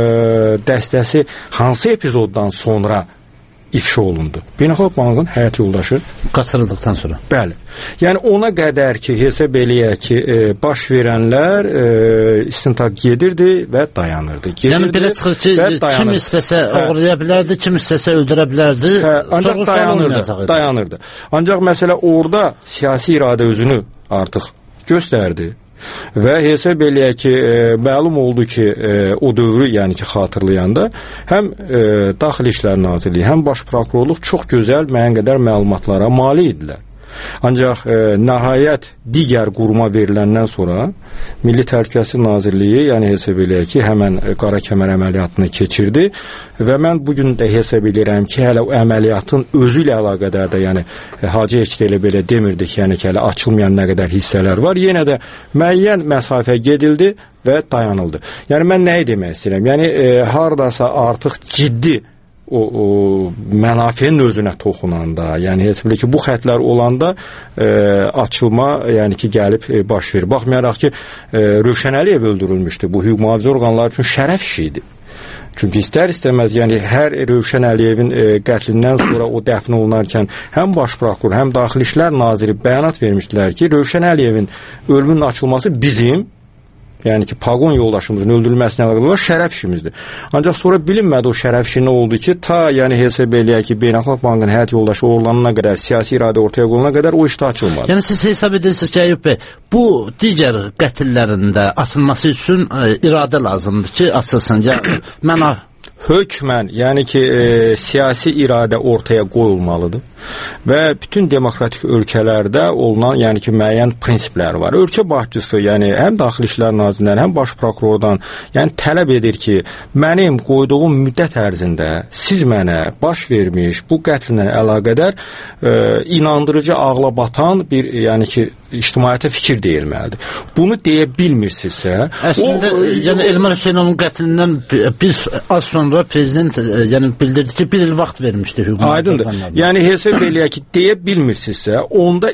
Speaker 11: dəstəsi hansı epizoddan sonra ifşa olundu? Beynəlxalq Bankın həyat yoldaşı
Speaker 14: qaçırıldıqdan sonra.
Speaker 11: Bəli. Yəni ona qədər ki, hesab eləyək ki, baş verənlər istintaq gedirdi və dayanırdı.
Speaker 14: Yəni belə çıxır ki, kim istəsə oğurlaya bilərdi, kim istəsə öldürə bilərdi.
Speaker 11: Ancaq dayanırdı. Ancaq məsələ orada siyasi iradə özünü artıq göstərdi. Və hesab eləyək ki, məlum oldu ki, o dövrü yəni ki, xatırlayanda həm Daxili İşlər Nazirliyi, həm Baş Prokurorluq çox gözəl müəyyən qədər məlumatlara malik idilər. Ancaq nəhayət digər quruma veriləndən sonra Milli Təhlükəsizlik Nazirliyi, yəni hesab eləyək ki, həmən Qara Kəmər əməliyyatını keçirdi və mən bugün də hesab edirəm ki, hələ o əməliyyatın özü ilə əlaqədar da, yəni Hacı heç də elə belə demirdi ki, yəni ki, hələ açılmayan nə qədər hissələr var, yenə də müəyyən məsafə gedildi və dayanıldı. Yəni mən nəyi demək istəyirəm? Yəni hardasa artıq ciddi o mənafenin özünə toxunanda, yəni hesab ki, bu xətlər olanda açılma, yəni ki, gəlib baş verir. Baxmayaraq ki, Rövşən Əliyev öldürülmüşdü. Bu hüquq mühafizə orqanları üçün şərəf işi idi. Çünki istər-istəməz, yəni hər Rövşən Əliyevin qətlindən sonra o dəfn olunarkən həm Baş Prokuror, həm Daxili İşlər Naziri bəyanat vermişdilər ki, Rövşən Əliyevin ölümünün açılması bizim, yəni ki, Paqon yoldaşımızın öldürülməsinə əlaqədar şərəf işimizdir. Ancaq sonra bilinmədi o şərəf işi nə oldu ki, ta yəni hesab eləyək ki, Beynəlxalq Bankın həyat yoldaşı oğurlanana qədər, siyasi iradə ortaya qoyulana qədər o işdə açılmadı.
Speaker 14: Yəni siz hesab edirsiniz ki, Əyyub bəy, bu digər qətillərində açılması üçün iradə lazımdır ki, açılsın. Mən
Speaker 11: hökmən, yəni ki, siyasi iradə ortaya qoyulmalıdır və bütün demokratik ölkələrdə olunan, yəni ki, müəyyən prinsiplər var. Ölkə başçısı, yəni həm Daxili İşlər Nazirindən, həm Baş Prokurordan, yəni tələb edir ki, mənim qoyduğum müddət ərzində siz mənə baş vermiş bu qətlə əlaqədar inandırıcı, ağla batan bir, yəni ki, ictimaiyyətə fikir deyilməlidir. Bunu deyə bilmirsinizsə,
Speaker 14: əslində, yəni Elmar Hüseynovun qətlindən biz az sonra prezident yəni bildirdi ki, bir il vaxt vermişdi hüquq mühafizə orqanlarına.
Speaker 11: Yəni hesab eləyək ki, deyə bilmirsinizsə, onda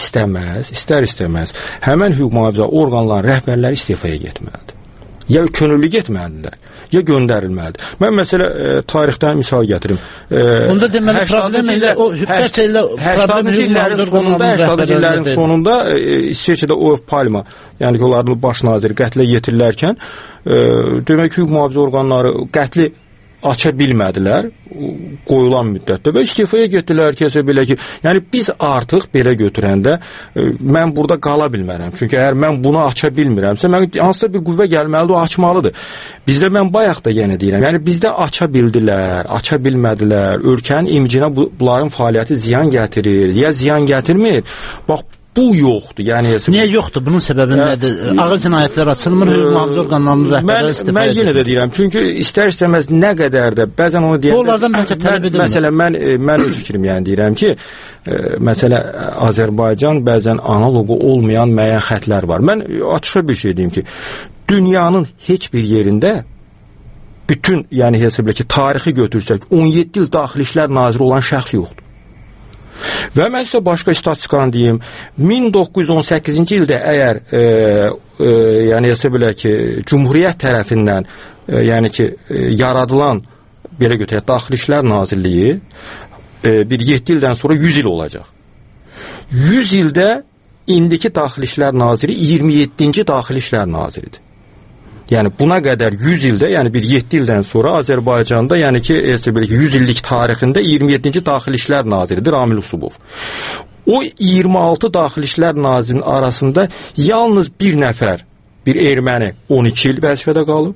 Speaker 11: istər-istəməz həmən hüquq mühafizə orqanlarının rəhbərləri istefaya getməlidir. Ya könüllü getməlidirlər, ya göndərilməlidir. Mən məsələ tarixdən misal gətirim.
Speaker 14: Onda deməli problem elə o hübbət elə problem
Speaker 11: 80-ci illərin sonunda İsveçrədə Olof Palme, yəni ki, onların baş naziri qətlə yetirilərkən demək ki, hüquq mühafizə orqanları qətli aça bilmədilər qoyulan müddətdə və istifaya getdilər ki, belə ki, yəni biz artıq belə götürəndə mən burada qala bilmərəm. Çünki əgər mən bunu aça bilmirəmsə, mən hansısa bir qüvvə gəlməlidir, o açmalıdır. Bizdə mən bayaq da yenə deyirəm, yəni bizdə aça bildilər, aça bilmədilər, ölkənin imicine bunların fəaliyyəti ziyan gətirir, ya ziyan gətirmir. Bax, bu yoxdur. Yəni
Speaker 14: niyə yoxdur? Bunun səbəbi nədir? Ağır cinayətlər açılmır, hüquq mühafizə orqanlarının rəhbərləri istifadə edir.
Speaker 11: Mən yenə də deyirəm, çünki istər-istəməz nə qədər də bəzən onu deyəndə
Speaker 14: onlardan bəlkə tələb edilmir.
Speaker 11: Məsələn, mən öz fikrim yəni deyirəm ki, məsələ Azərbaycan bəzən analoqu olmayan müəyyən xətlər var. Mən açıq bir şey deyim ki, dünyanın heç bir yerində bütün, yəni hesab ki, tarixi götürsək, 17 il Daxili İşlər Naziri olan şəxs yoxdur. Və mən sizə başqa statistikanı deyim, 1918-ci ildə əgər yəni hesab ki, Cumhuriyyət tərəfindən yəni ki, yaradılan belə götürək, Daxili İşlər Nazirliyi bir 7 ildən sonra 100 il olacaq. 100 ildə indiki Daxili İşlər Naziri 27-ci Daxili İşlər Naziridir. Yəni buna qədər 100 ildə, yəni bir 7 ildən sonra Azərbaycanda, yəni ki, 100 illik tarixində 27-ci Daxili İşlər Naziridir Ramil Usubov. O 26 Daxili İşlər Nazirinin arasında yalnız bir nəfər, bir erməni 12 il vəzifədə qalıb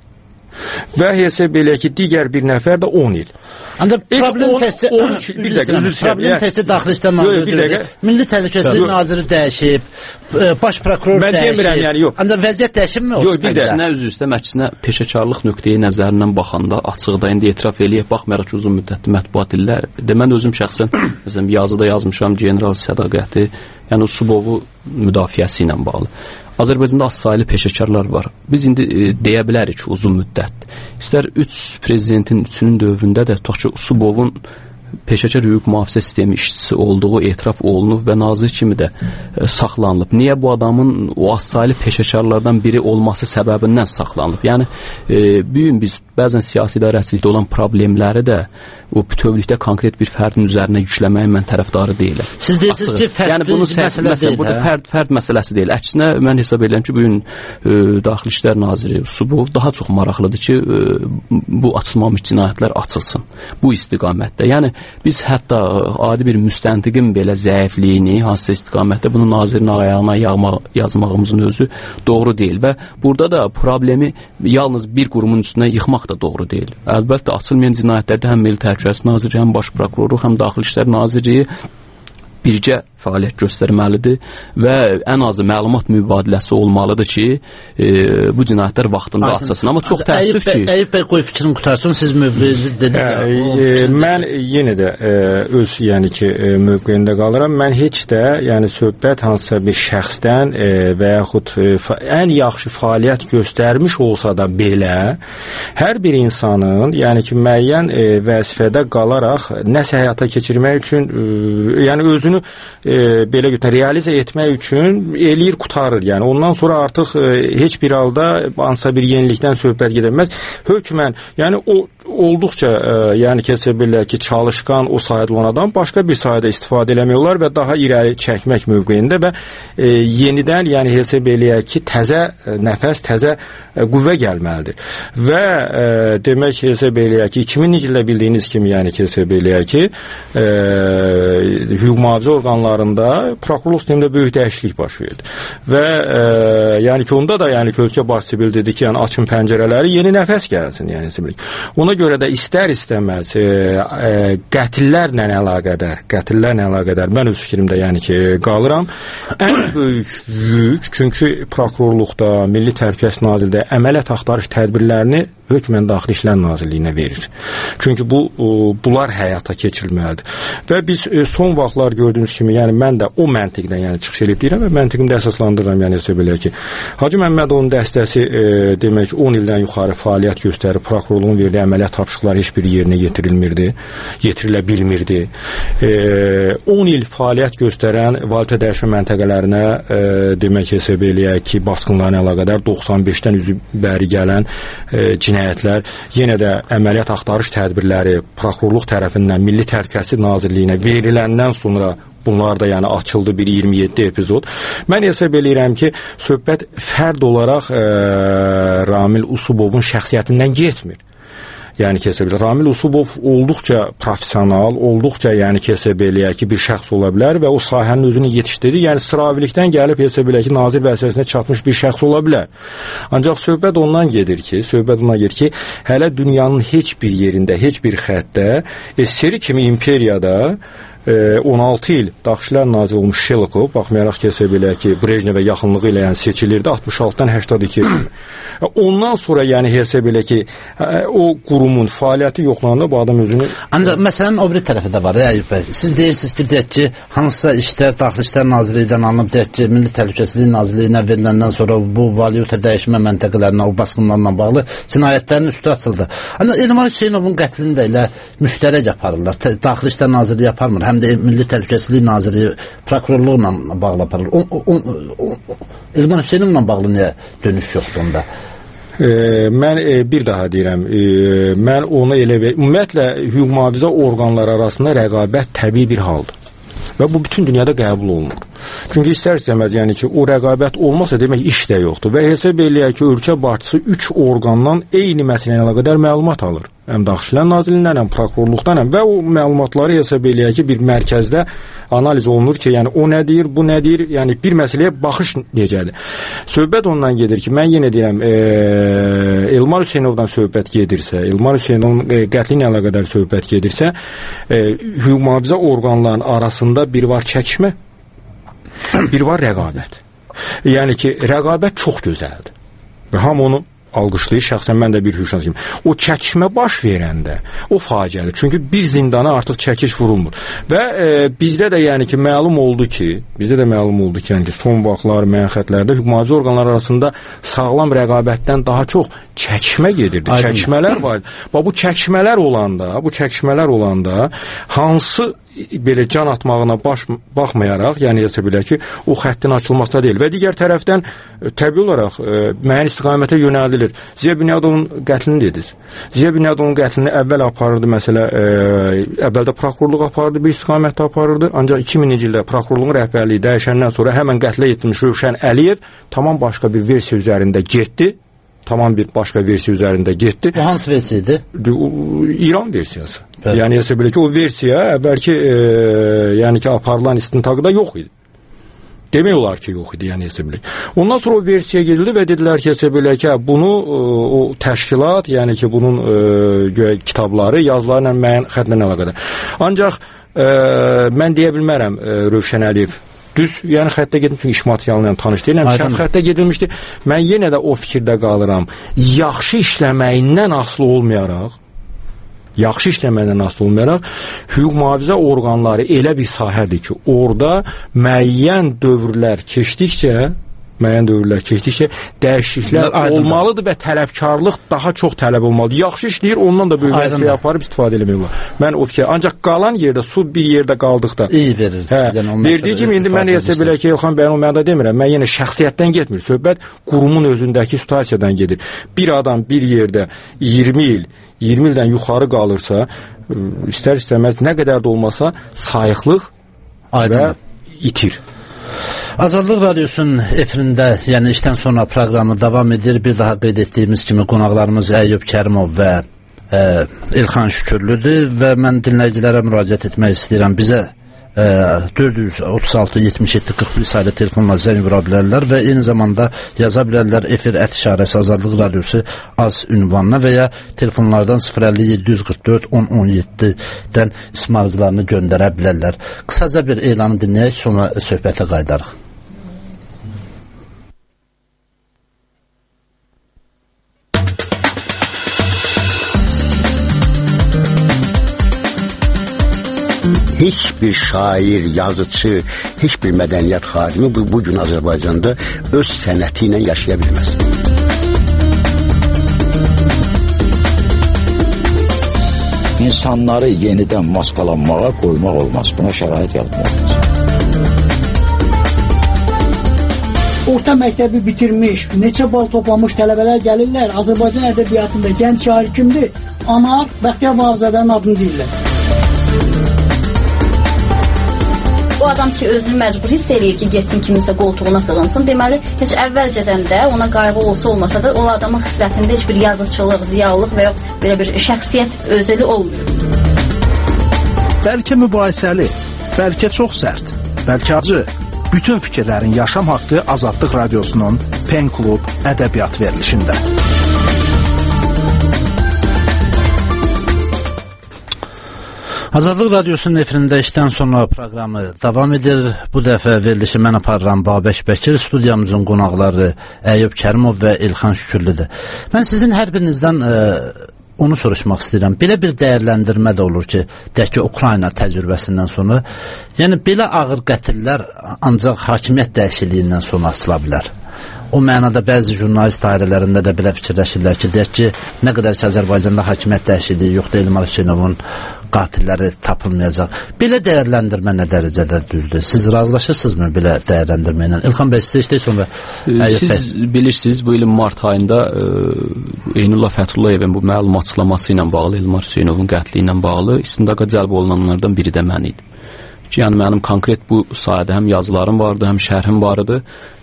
Speaker 11: və hesab elə ki, digər bir nəfər də 10 il.
Speaker 14: Ancaq problem təkcə Daxili İşlər Naziridir. Milli Təhlükəsizlik Naziri dəyişib, baş prokuror dəyişib. Ancaq vəziyyət dəyişibmi?
Speaker 15: Yox, əksinə peşəkarlıq nöqteyi nəzərindən baxanda açıqda indi etiraf eləyək, baxmayaraq ki, uzun müddətli mətbuat illər. Mən özüm şəxsən məsələn yazıda yazmışam general sədaqəti, yəni Usubovu müdafiəsi ilə bağlı. Azərbaycanda az saylı peşəkarlar var. Biz indi deyə bilərik ki, uzun müddət. İstər 3 prezidentin 3-ünün dövründə də tutaq ki, Usubovun peşəkar hüquq mühafizə sistemi işçisi olduğu etiraf olunub və nazir kimi də saxlanılıb. Niyə bu adamın o az saylı peşəkarlardan biri olması səbəbindən saxlanılıb? Yəni, biz bəzən siyasi idarəçilikdə olan problemləri də o bütövlükdə konkret bir fərdin üzərinə yükləməyə mən tərəfdarı deyiləm.
Speaker 14: Siz deyirsiniz ki, fərdli məsələ deyil.
Speaker 15: Burada fərd məsələsi deyil. Əksinə, mən hesab edirəm ki, bugün Daxili İşlər Naziri Usubov daha çox maraqlıdır ki, bu açılmamış cinayətlər açılsın. Bu istiqamətdə. Yəni, biz hətta adi bir müstəntiqin belə zəifliyini, hansısa istiqamətdə bunu nazirin ayağına yazmağımızın özü doğru deyil və burada da problemi yalnız bir qurumun üstünə yıxmaq da doğru deyil. Əlbəttə, açılmayan cinayətlərdə həm Milli Təhlükəsizlik Naziri, həm Baş Prokurorluq, həm Daxili İşlər Nazirliyi birgə fəaliyyət göstərməlidir və ən azı məlumat mübadiləsi olmalıdır ki, bu cinayətlər vaxtında açılsın. Amma çox təəssüf ki...
Speaker 14: Əyüp bəy, qoy fikrini qutarsın, siz mövqeyinizi dediniz.
Speaker 11: Mən yenə də öz mövqeyində qalıram. Mən heç də söhbət hansısa bir şəxsdən və yaxud ən yaxşı fəaliyyət göstərmiş olsa da belə, hər bir insanın müəyyən vəzifədə qalaraq nəsə həyata keçirmək üçün, özünü belə realizə etmək üçün eləyir, qutarır. Ondan sonra artıq heç bir halda hansısa bir yenilikdən söhbət gedilməz. Hökmən, o olduqca hesab edirlər ki, çalışqan o sahədə olan adam başqa bir sahədə istifadə eləmək olar və daha irəli çəkmək mövqeyində və yenidən hesab eləyək ki, təzə nəfəs, təzə qüvvə gəlməlidir. Və demək hesab eləyək ki, 2000-ci ildə bildiyiniz kimi hesab eləyək ki, hüquq mühafizə orqanlarında prokurorluq sistemində böyük dəyişiklik baş verdi. Və onda da ölkə başçısı bildirdi ki, açın pəncərələri, yeni nəfəs gəlsin. Ona görə də istər-istəməz qətillərlə əlaqədar mən öz fikrimdə qalıram. Ən böyük yük, çünki prokurorluqda, Milli Təhlükəsizlik Nazirliyində əməliyyat axtarış tədbirlərini hökmən Daxili İşlər Nazirliyinə verir. Çünki bunlar həyata keçirilməlidir. Və biz son vaxtlar gördüyümüz kimi, mən də o məntiqdən çıxış edib deyirəm və məntiqimdə əsaslandırıram, hesab eləyək ki, Hacı Məmmədovun dəstəsi demək 10 ildən yuxarı fəaliyyət göstərir, prokurorluğun verdiyi əməliyyat tapşırıqları heç bir yerinə yetirilə bilmirdi. 10 il fəaliyyət göstərən valyuta dəyişmə məntəqələrinə demək hesab eləyək ki, basqınlarla əlaqədar 95-dən üzü bəri gələn cinayətlər, yenə də əməliyyat axtarış tədbirləri prokurorluq tərəfindən Milli Təhlükəsizlik Nazirliyinə veriləndən sonra bunlar da açıldı bir 27 epizod. Mən hesab eləyirəm ki, söhbət fərd olaraq Ramil Usubovun şəxsiyyətindən getmir. Ramil Usubov olduqca profesional, olduqca hesab eləyək ki, bir şəxs ola bilər və o sahənin özünü yetişdirdi. Sıravilikdən gəlib hesab eləyək ki, nazir vəzifəsinə çatmış bir şəxs ola bilər. Ancaq söhbət ondan gedir ki, hələ dünyanın heç bir yerində, heç bir xəttə SSR kimi imperiyada 16 il Daxililər Naziri olmuş Şelokov, baxmayaraq ki, hesab eləyək ki, Brejnevə yaxınlığı ilə seçilirdi 66-dan 82. Ondan sonra hesab eləyək ki, o qurumun fəaliyyəti yoxlananda bu adam özünü...
Speaker 14: Ancaq məsələnin o biri tərəfi də var, Əyüp bəy. Siz deyirsiniz ki, deyək ki, hansısa işlər Daxili İşlər Nazirliyindən alınıb, deyək ki, Milli Təhlükəsizlik Nazirliyinə veriləndən sonra bu valyuta dəyişmə məntəqələrinə, o basqınlarla bağlı cinayətlərin üstü açıldı. Ancaq Elmar Hüseynovun qətlini də elə müştərək aparırlar. Daxili İşlər Nazirliyi aparmır. Həm də Milli Təhlükəsizlik Naziri prokurorluqla bağlı aparılır. Elmar Hüseynovla bağlı niyə dönüş yoxdur onda?
Speaker 11: Mən bir daha deyirəm, mən onu ümumiyyətlə hüquq mühafizə orqanları arasında rəqabət təbii bir haldır və bu bütün dünyada qəbul olunur. Çünki istər-istəməz, yəni ki, o rəqabət olmasa demək iş də yoxdur. Və hesab eləyək ki, ölkə başçısı 3 orqandan eyni məsələ ilə əlaqədar məlumat alır. Həm Daxili Nazirliyindən, həm prokurorluqdan, həm və o məlumatları hesab eləyək ki, bir mərkəzdə analiz olunur ki, yəni o nə deyir, bu nə deyir, yəni bir məsələyə baxış necədir. Söhbət ondan gedir ki, mən yenə deyirəm, Elmar Hüseynovdan söhbət gedirsə, Elmar Hüseynovun qətli ilə əlaqədar söhbət gedirsə, hüquq mühafizə orqanlarının arasında bir var çəkişmə, bir var rəqabət. Yəni ki, rəqabət çox gözəldir. Və hamı onu alqışlayır, şəxsən mən də bir hüquqşünas kimi. O çəkişmə baş verəndə o faciədir. Çünki bir zindana artıq çəkiş vurulmur. Və bizdə də yəni ki, məlum oldu ki, yəni ki, son vaxtlar məxətlərdə hüquq mühafizə orqanları arasında sağlam rəqabətdən daha çox çəkişmə gedirdi. Çəkişmələr var. Bu çəkişmələr olanda hansı belə can atmağına baxmayaraq, yəni hesab edək ki, o xəttin açılmasında deyil. Və digər tərəfdən təbii olaraq müəyyən istiqamətə yönəldilir. Ziya Bünyadovun qətlini dediniz. Ziya Bünyadovun qətlini əvvəl aparırdı, məsələ, əvvəldə prokurorluq aparırdı, bir istiqamətdə aparırdı. Ancaq 2000-ci ildə prokurorluğun rəhbərliyi dəyişəndən sonra həmən qətlə yetirmiş Rövşən Əliyev tamam başqa bir versiya üzərində getdi. Bu
Speaker 14: hansı versiya idi?
Speaker 11: İran versiyası. Evet. Yəni hesab elə ki, o versiya əvvəlki yəni ki, aparılan istintaqda yox idi. Demək olar ki, yox idi, yəni hesab elə. Ondan sonra o versiya gedildi və dedilər ki, hesab elə ki, bunu o təşkilat, yəni ki, bunun kitabları, yazılarla müəyyən xətlə əlaqədar. Ancaq mən deyə bilmərəm Rövşən Əliyev düz, yəni xəttə getmiş, çünki iş materialı ilə tanış deyiləm, xəttə gedilmişdi. Mən yenə də o fikirdə qalıram. Yaxşı işləməyindən asılı olmayaraq, hüquq mühafizə orqanları elə bir sahədir ki, orada müəyyən dövrlər keçdikcə dəyişikliklər olmalıdır və tələbkarlıq daha çox tələb olmalıdır. Yaxşı işləyir, ondan da böyük vəzifə aparıb istifadə eləmək olar. Mən o fikir. Ancaq qalan yerdə, su bir yerdə qaldıqda
Speaker 14: iyi verir.
Speaker 11: Verdiyi kimi indi mən hesab elə ki, Elxan bəyin o mənada demirəm. Mən yenə şəxsiyyətdən getmir. Söhbət qurumun özündəki situasiyadan gedir. Bir adam bir yerdə 20 ildən yuxarı qalırsa, istər-istəməz nə qədər də olmasa sayıqlıq və itir.
Speaker 14: Azadlıq Radiosunun efirində, yəni işdən sonra proqramı davam edir. Bir daha qeyd etdiyimiz kimi qonaqlarımız Əyyub Kərimov və İlxan Şükürlüdür və mən dinləyicilərə müraciət etmək istəyirəm. Bizə 436 77 41 saylı telefonla zəng vura bilərlər və eyni zamanda yaza bilərlər efir @işarəsi Azadlıq Radiosu az ünvanına və ya telefonlardan 050 744 1017-dən ismarızlarını göndərə bilərlər. Qısaca bir elanı dinləyək, sonra söhbətə qayıdarıq.
Speaker 16: Heç bir şair, yazıcı, heç bir mədəniyyət xadimi bugün Azərbaycanda öz sənəti ilə yaşaya bilməz.
Speaker 17: İnsanları yenidən maskalanmağa qoymaq olmaz. Buna şərait yaratmaq olmaz.
Speaker 18: Orta məktəbi bitirmiş, neçə bal toplamış tələbələr gəlirlər. Azərbaycan ədəbiyyatında gənc şair kimdir? Anar Bəxtiyar Vahabzadənin adını deyirlər.
Speaker 12: O adam ki, özünü məcbur hiss eləyir ki, getsin kiminsə qoltuğuna sığınsın. Deməli, heç əvvəlcədən də ona qayğı olsa da, o adamın xislətində heç bir yazıçılıq, ziyalılıq və yox belə bir şəxsiyyət özəli olmuyor.
Speaker 9: Bəlkə mübahisəli, bəlkə çox sərt, bəlkə acı. Bütün fikirlərin yaşam haqqı Azadlıq Radiosunun Pen Klub ədəbiyyat verilişində.
Speaker 14: Azadlıq Radiosunun efirində işdən sonra proqramı davam edir. Bu dəfə verilişi mən aparıram Babək Bəkir, studiyamızın qonaqları Əyyub Kərimov və İlxan Şükürlüdür. Mən sizin hər birinizdən onu soruşmaq istəyirəm. Belə bir dəyərləndirmə də olur ki, deyək ki, Ukrayna təcrübəsindən sonra, yəni belə ağır qətllər ancaq hakimiyyət dəyişikliyindən sonra açıla bilər. O mənada bəzi jurnalist dairələrində də belə fikirləşirlər ki, deyək ki, nə qədər ki, Azərbaycanda hakimiyyət dəyişikliyi yoxdur, Elmar Hüseynovun qatilləri tapılmayacaq. Belə dəyərləndirmə nə dərəcədə düzdür? Siz razılaşırsınızmı belə dəyərləndirmə ilə? İlxan bəy, sizə işləyək sonra.
Speaker 15: Siz bilirsiniz, bu ilin mart ayında Eynullah Fətullayevin bu məlumatçılaması ilə bağlı, Elmar Hüseynovun qətli ilə bağlı istintaqa cəlb olunanlardan biri də mən idim. ki, yəni mənim konkret bu sayədə həm yazılarım vardı, həm şərhim var idi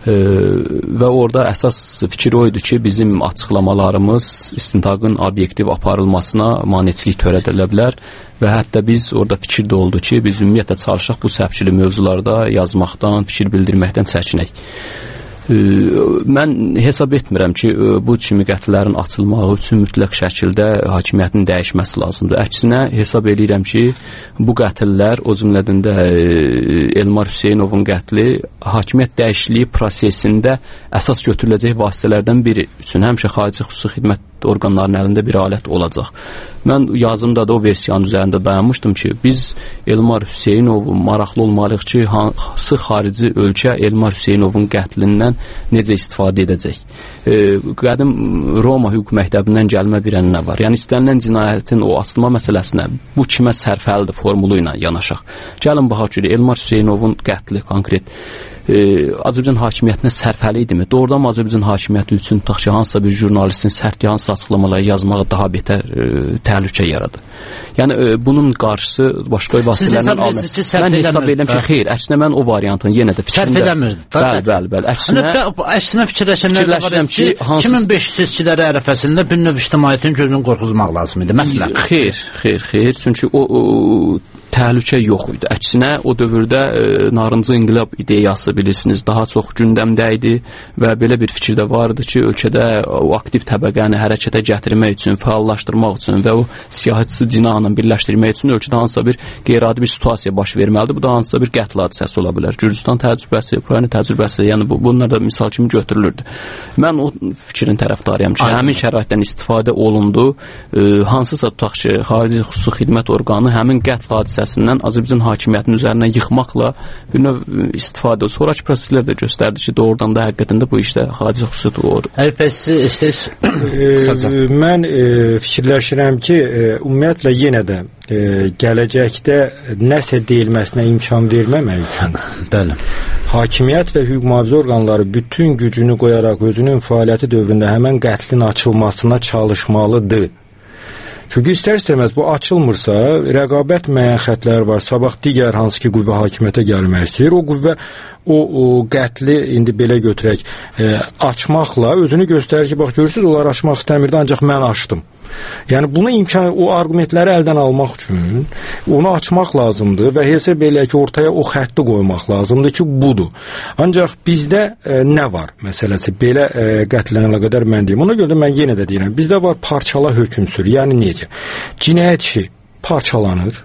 Speaker 15: və orada əsas fikir o idi ki, bizim açıqlamalarımız istintaqın obyektiv aparılmasına maneçilik törədə bilər və hətta biz orada fikir də oldu ki, biz ümumiyyətlə çalışaq bu səpkili mövzularda yazmaqdan, fikir bildirməkdən çəkinək. Mən hesab etmirəm ki, bu kimi qətllərin açılmağı üçün mütləq şəkildə hakimiyyətin dəyişməsi lazımdır. Əksinə hesab edirəm ki, bu qətllər, o cümlədən də Elmar Hüseynovun qətli hakimiyyət dəyişikliyi prosesində əsas götürüləcək vasitələrdən biri üçün həmişə xarici xüsusi xidmət orqanlarının əlində bir alət olacaq. Mən yazımda da o versiyanın üzərində dayanmışdım ki, biz Elmar Hüseynovu maraqlı olmalıyıq ki, hansı xarici ölkə Elmar Hüseynovun qətlindən necə istifadə edəcək. Qədim Roma hüquq məktəbindən gəlmə bir ənənə var. Yəni istənilən cinayətin o asılma məsələsinə bu kimə sərfəlidir formulu ilə yanaşaq. Gəlin baxaq ki, Elmar Hüseynovun qətli konkret Azərbaycan hakimiyyətinə sərfəli idimi? Doğrudan Azərbaycan hakimiyyəti üçün tutaq ki, hansısa bir jurnalistin sərt hansı açıqlamaları yazmağı daha betər təhlükə yaradı. Yəni bunun qarşısı başqa vasitələrlə alınır. Mən hesab edirəm ki, xeyr, əksinə mən o variantın yenə də
Speaker 14: sərf eləmirdi.
Speaker 15: Bəli.
Speaker 14: Əksinə fikirləşənlər var ki, 2005 seçkiləri ərəfəsində bir növ ictimaiyyətin gözünü qorxuzmaq lazım idi. Məsələn.
Speaker 15: Xeyr. Çünki o təhlükə yox idi. Əksinə o dövrdə narıncı inqilab ideyası bilirsiniz daha çox gündəmdə idi və belə bir fikir də vardı ki, ölkədə o aktiv təbəqəni hərəkətə gətirmək üçün, fəallaşdırmaq üçün və o siyasətçi cinahla birləşdirmək üçün ölkədə hansısa bir qeyri-adi bir situasiya baş verməlidir. Bu da hansısa bir qətl hadisəsi ola bilər. Gürcüstan təcrübəsi, Ukrayna təcrübəsi, yəni bunlar da misal kimi götürülürdü. Mən o fikrin tərəfdarıyam ki, həmin şəraitdən istifadə olundu. Hansısa tutaq ki, xarici xüsusi xidmət orqanı həmin qətl hadisəsindən Azərbaycan hakimiyyətinin üzərinə yıxmaqla bir növ istifadə oldu. Sonraki proseslər də göstərdi ki, doğrudan da həqiqətən də bu işdə xarici xüsusi oldu.
Speaker 11: Mən fikirləşirəm ki, ümumiyyətlə yenə də gələcəkdə nəsə deyilməsinə imkan verməmək üçün
Speaker 14: bəli,
Speaker 11: hakimiyyət və hüquq mühafizə orqanları bütün gücünü qoyaraq özünün fəaliyyəti dövründə həmən qətlin açılmasına çalışmalıdır. Çünki istər-istəməz bu açılmırsa, rəqabət müəyyən xətləri var. Sabah digər hansı ki qüvvə hakimiyyətə gəlmək istəyir. O qüvvə o qətli indi belə götürək açmaqla özünü göstərir ki, bax görürsünüz, onlar açmaq istəmirdi, ancaq mən açdım. Yəni buna imkan, o arqumentləri əldən almaq üçün onu açmaq lazımdır və hesab elə ki, ortaya o xətti qoymaq lazımdır ki, budur. Ancaq bizdə nə var məsələsi? Belə qətlənə qədər mən deyim. Ona görə də mən yenə də deyirəm, bizdə var parçala hökm sür. Yəni necə? Cinayət işi parçalanır.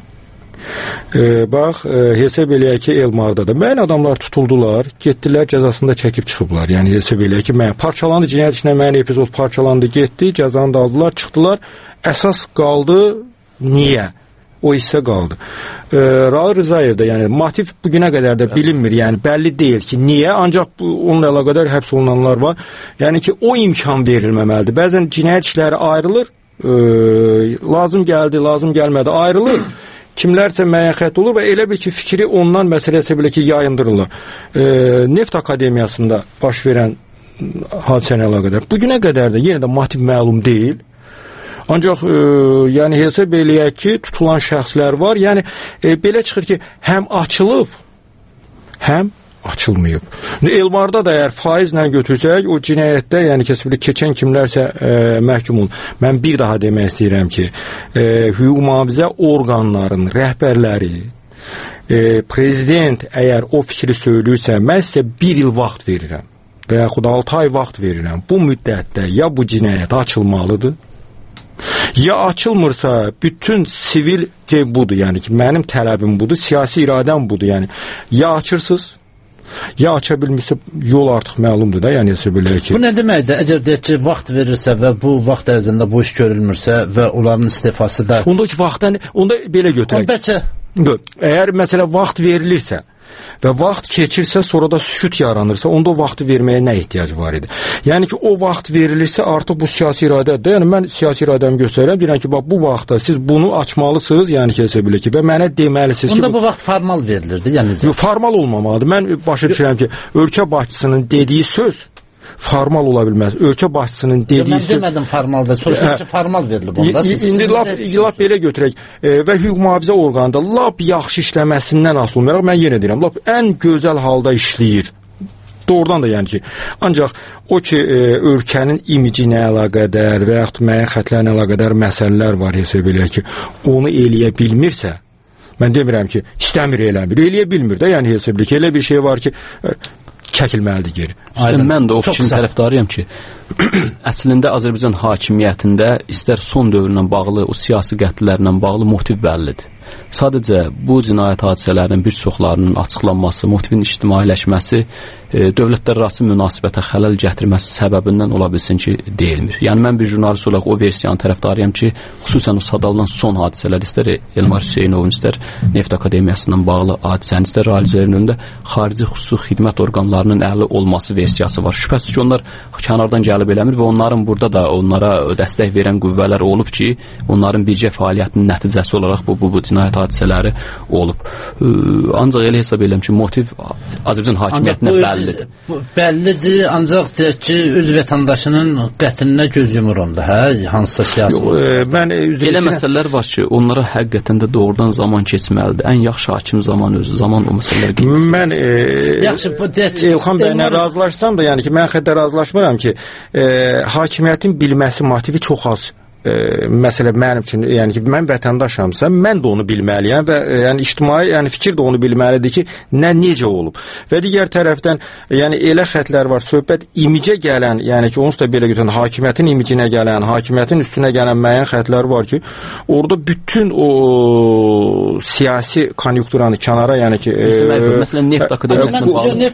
Speaker 11: Bax, hesab eləyək ki, Elmarda da müəyyən adamlar tutuldular, getdilər, cəzasını da çəkib çıxıblar. Yəni hesab eləyək ki, parçalandı, cinayət işinə müəyyən epizod parçalandı, getdi, cəzanı da aldılar, çıxdılar. Əsas qaldı, niyə? O hissə qaldı. Raul Rızayev də, yəni motiv bugünə qədər də bilinmir, yəni bəlli deyil ki, niyə? Ancaq onunla əlaqədar həbs olunanlar var. Yəni ki, o imkan verilməməlidir. Bəzən cinayət işləri ayrılır, lazım gəldi, lazım gəlmədi, ayrılır. Kimlərsə müəyyən xətt olur və elə bir ki, fikri ondan məsələsə belə ki, yayındırırlar. Neft Akademiyasında baş verən hadisəyə əlaqədar. Bugünə qədər də yenə də motiv məlum deyil. Ancaq yəni hesab eləyək ki, tutulan şəxslər var. Yəni belə çıxır ki, həm açılıb, həm açılmayıb. Elmarda da əgər faizlə götürsək, o cinayətdə, yəni kəsbili keçən kimlərsə məhkum olun. Mən bir daha demək istəyirəm ki, hüquq mühafizə orqanlarının rəhbərləri, prezident əgər o fikri söylürsə, mən sizə 1 il vaxt verirəm və yaxud 6 ay vaxt verirəm. Bu müddətdə ya bu cinayət açılmalıdır, ya açılmırsa bütün sivil budur, yəni ki, mənim tələbim budur, siyasi iradəm budur, yəni ya açırsınız, ya aça bilmirsə yol artıq məlumdur da, yəni belə ki.
Speaker 14: Bu nə deməkdir? Əgər deyək ki, vaxt verirsə və bu vaxt ərzində bu iş görülmürsə və onların istifası da...
Speaker 11: Onda belə götürək. Əgər məsələ vaxt verilirsə və vaxt keçirsə, sonra da sükut yaranırsa, onda o vaxtı verməyə nə ehtiyac var idi? Yəni ki, o vaxt verilirsə, artıq bu siyasi iradədir. Yəni mən siyasi iradəmi göstərirəm, deyirəm ki, bax bu vaxtda siz bunu açmalısınız, yəni ki, belə ki, və mənə deməlisiniz ki...
Speaker 14: Onda bu vaxt formal verilirdi, yəni...
Speaker 11: Formal olmamalıdır. Mən başa düşürəm ki, ölkə başçısının dediyi söz formal ola bilməz. Ölkə başçısının dediyi...
Speaker 14: Mən demədim formalda, soruşum ki, formal verilib onda.
Speaker 11: İndi lap belə götürək və hüquq mühafizə orqanında lap yaxşı işləməsindən asılı olmayaraq, mən yenə deyirəm, lap ən gözəl halda işləyir. Doğrudan da yəni ki, ancaq o ki, ölkənin imicinə əlaqədar və yaxud müəyyən xətlərlə əlaqədar məsələlər var hesab eləyək ki, onu eləyə bilmirsə, mən demirəm ki, istəmir eləmir, eləyə bilmir də, yəni hesab eləyək ki, elə bir şey var ki, çəkilməlidir geri.
Speaker 15: Mən də o fikrin tərəfdarıyam ki, əslində Azərbaycan hakimiyyətində istər son dövrlə bağlı, o siyasi qətllərlə bağlı motiv bəllidir. Sadəcə bu cinayət hadisələrinin bir çoxlarının açıqlanması, motivin ictimailəşməsi dövlətlərarası münasibətə xələl gətirməsi səbəbindən ola bilsin ki, deyilmir. Yəni mən bir jurnalist olaraq o versiyanın tərəfdarıyam ki, xüsusən o sadalınan son hadisələr, istər Elmar Hüseynovun, istər Neft Akademiyasından bağlı hadisənin, istər realizərin önündə xarici xüsusi xidmət orqanlarının əli olması versiyası var. Şübhəsiz ki, onlar kənardan gəlib eləmir və onların burada da onlara dəstək verən qüvvələr olub ki, onların bircə fəaliyyətinin nəticəsi olaraq bu cinayət hadisələri olub. Ancaq elə hesab edirəm ki, motiv Azərbaycan hakimiyyətinə bəllidir.
Speaker 14: Bəllidir, ancaq deyək ki, öz vətəndaşının qətlinə göz yumur onda, hə? Hansısa siyasi olsun.
Speaker 15: Elə məsələlər var ki, onlara həqiqətən də doğrudan zaman keçməlidir. Ən yaxşı hakim zaman özü, zaman o məsələlər qeyd.
Speaker 11: Mən İlxan bəylə razılaşsam da, yəni ki, mən xəttə razılaşmıram ki, hakimiyyətin bilməsi motivi çox az. Məsələ mənim üçün, yəni ki, mən vətəndaşamsa, mən də onu bilməliyəm və yəni ictimai, yəni fikir də onu bilməlidir ki, necə olub. Və digər tərəfdən, yəni elə xətlər var, söhbət imicə gələn, yəni ki, onsuz da belə götürən, hakimiyyətin imicinə gələn, hakimiyyətin üstünə gələn müəyyən xətlər var ki, orada bütün o siyasi konjunkturanı kənara, yəni ki,
Speaker 15: məsələn, Neft Akademiyasına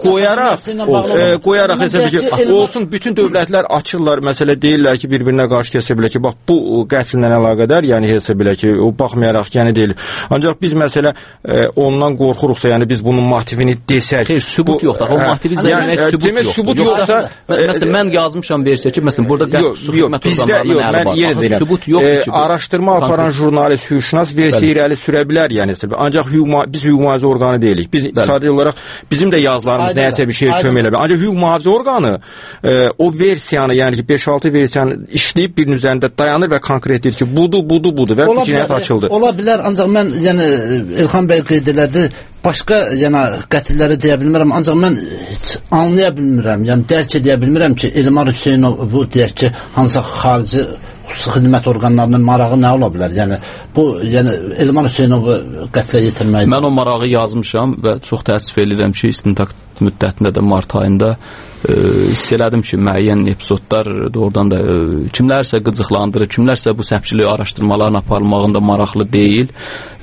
Speaker 15: bağlı
Speaker 11: qoyaraq hesab ki, olsun, bütün dövlətlər açırlar, məsələ deyirlər ki, bir-birinə qarşı kəsə bilər ki, bax, bu qətlinlə əlaqədar, yəni hesab belə ki, o baxmayaraq, yəni deyil. Ancaq biz məsələ ondan qorxuruqsa, yəni biz bunun motivini desək.
Speaker 15: Xeyr, sübut yoxdur. O motivi demək sübut yoxdur. Məsələn, mən yazmışam versiya ki, məsələn, burada xidmət orqanlarının əli var. Sübut yoxdur ki,
Speaker 11: araşdırma aparan jurnalist, hüquqşünas versiya irəli sürə bilər, yəni hesab. Ancaq biz hüquq mühafizə orqanı deyilik. Biz sadəcə olaraq bizim də yazılarımız nəyəsə bir şey kömək elə bilər. Ancaq hüquq mühafizə orqanı o versiyanı, yəni ki, 5-6 versiyanı işləyib birinin üzərində dayanır və konkret deyir ki, budur və cinayət açıldı.
Speaker 14: Ola bilər, ancaq mən, yəni, İlxan bəy qeyd elədi, başqa, yəni, qətilləri deyə bilmirəm, ancaq mən heç anlaya bilmirəm, yəni, dərk edə bilmirəm ki, Elmar Hüseynov, bu, deyək ki, hansısa xarici xüsusi xidmət orqanlarının marağı nə ola bilər? Yəni, bu, yəni, Elmar Hüseynovu qətlə yetirməkdir.
Speaker 15: Mən o marağı yazmışam və çox təəssüf edirəm ki, istintaq müddətində də mart ayında hiss elədim ki, müəyyən epizodlar doğrudan da kimlərsə qıcıqlandırır, kimlərsə bu səpçili araşdırmaların aparılmağında maraqlı deyil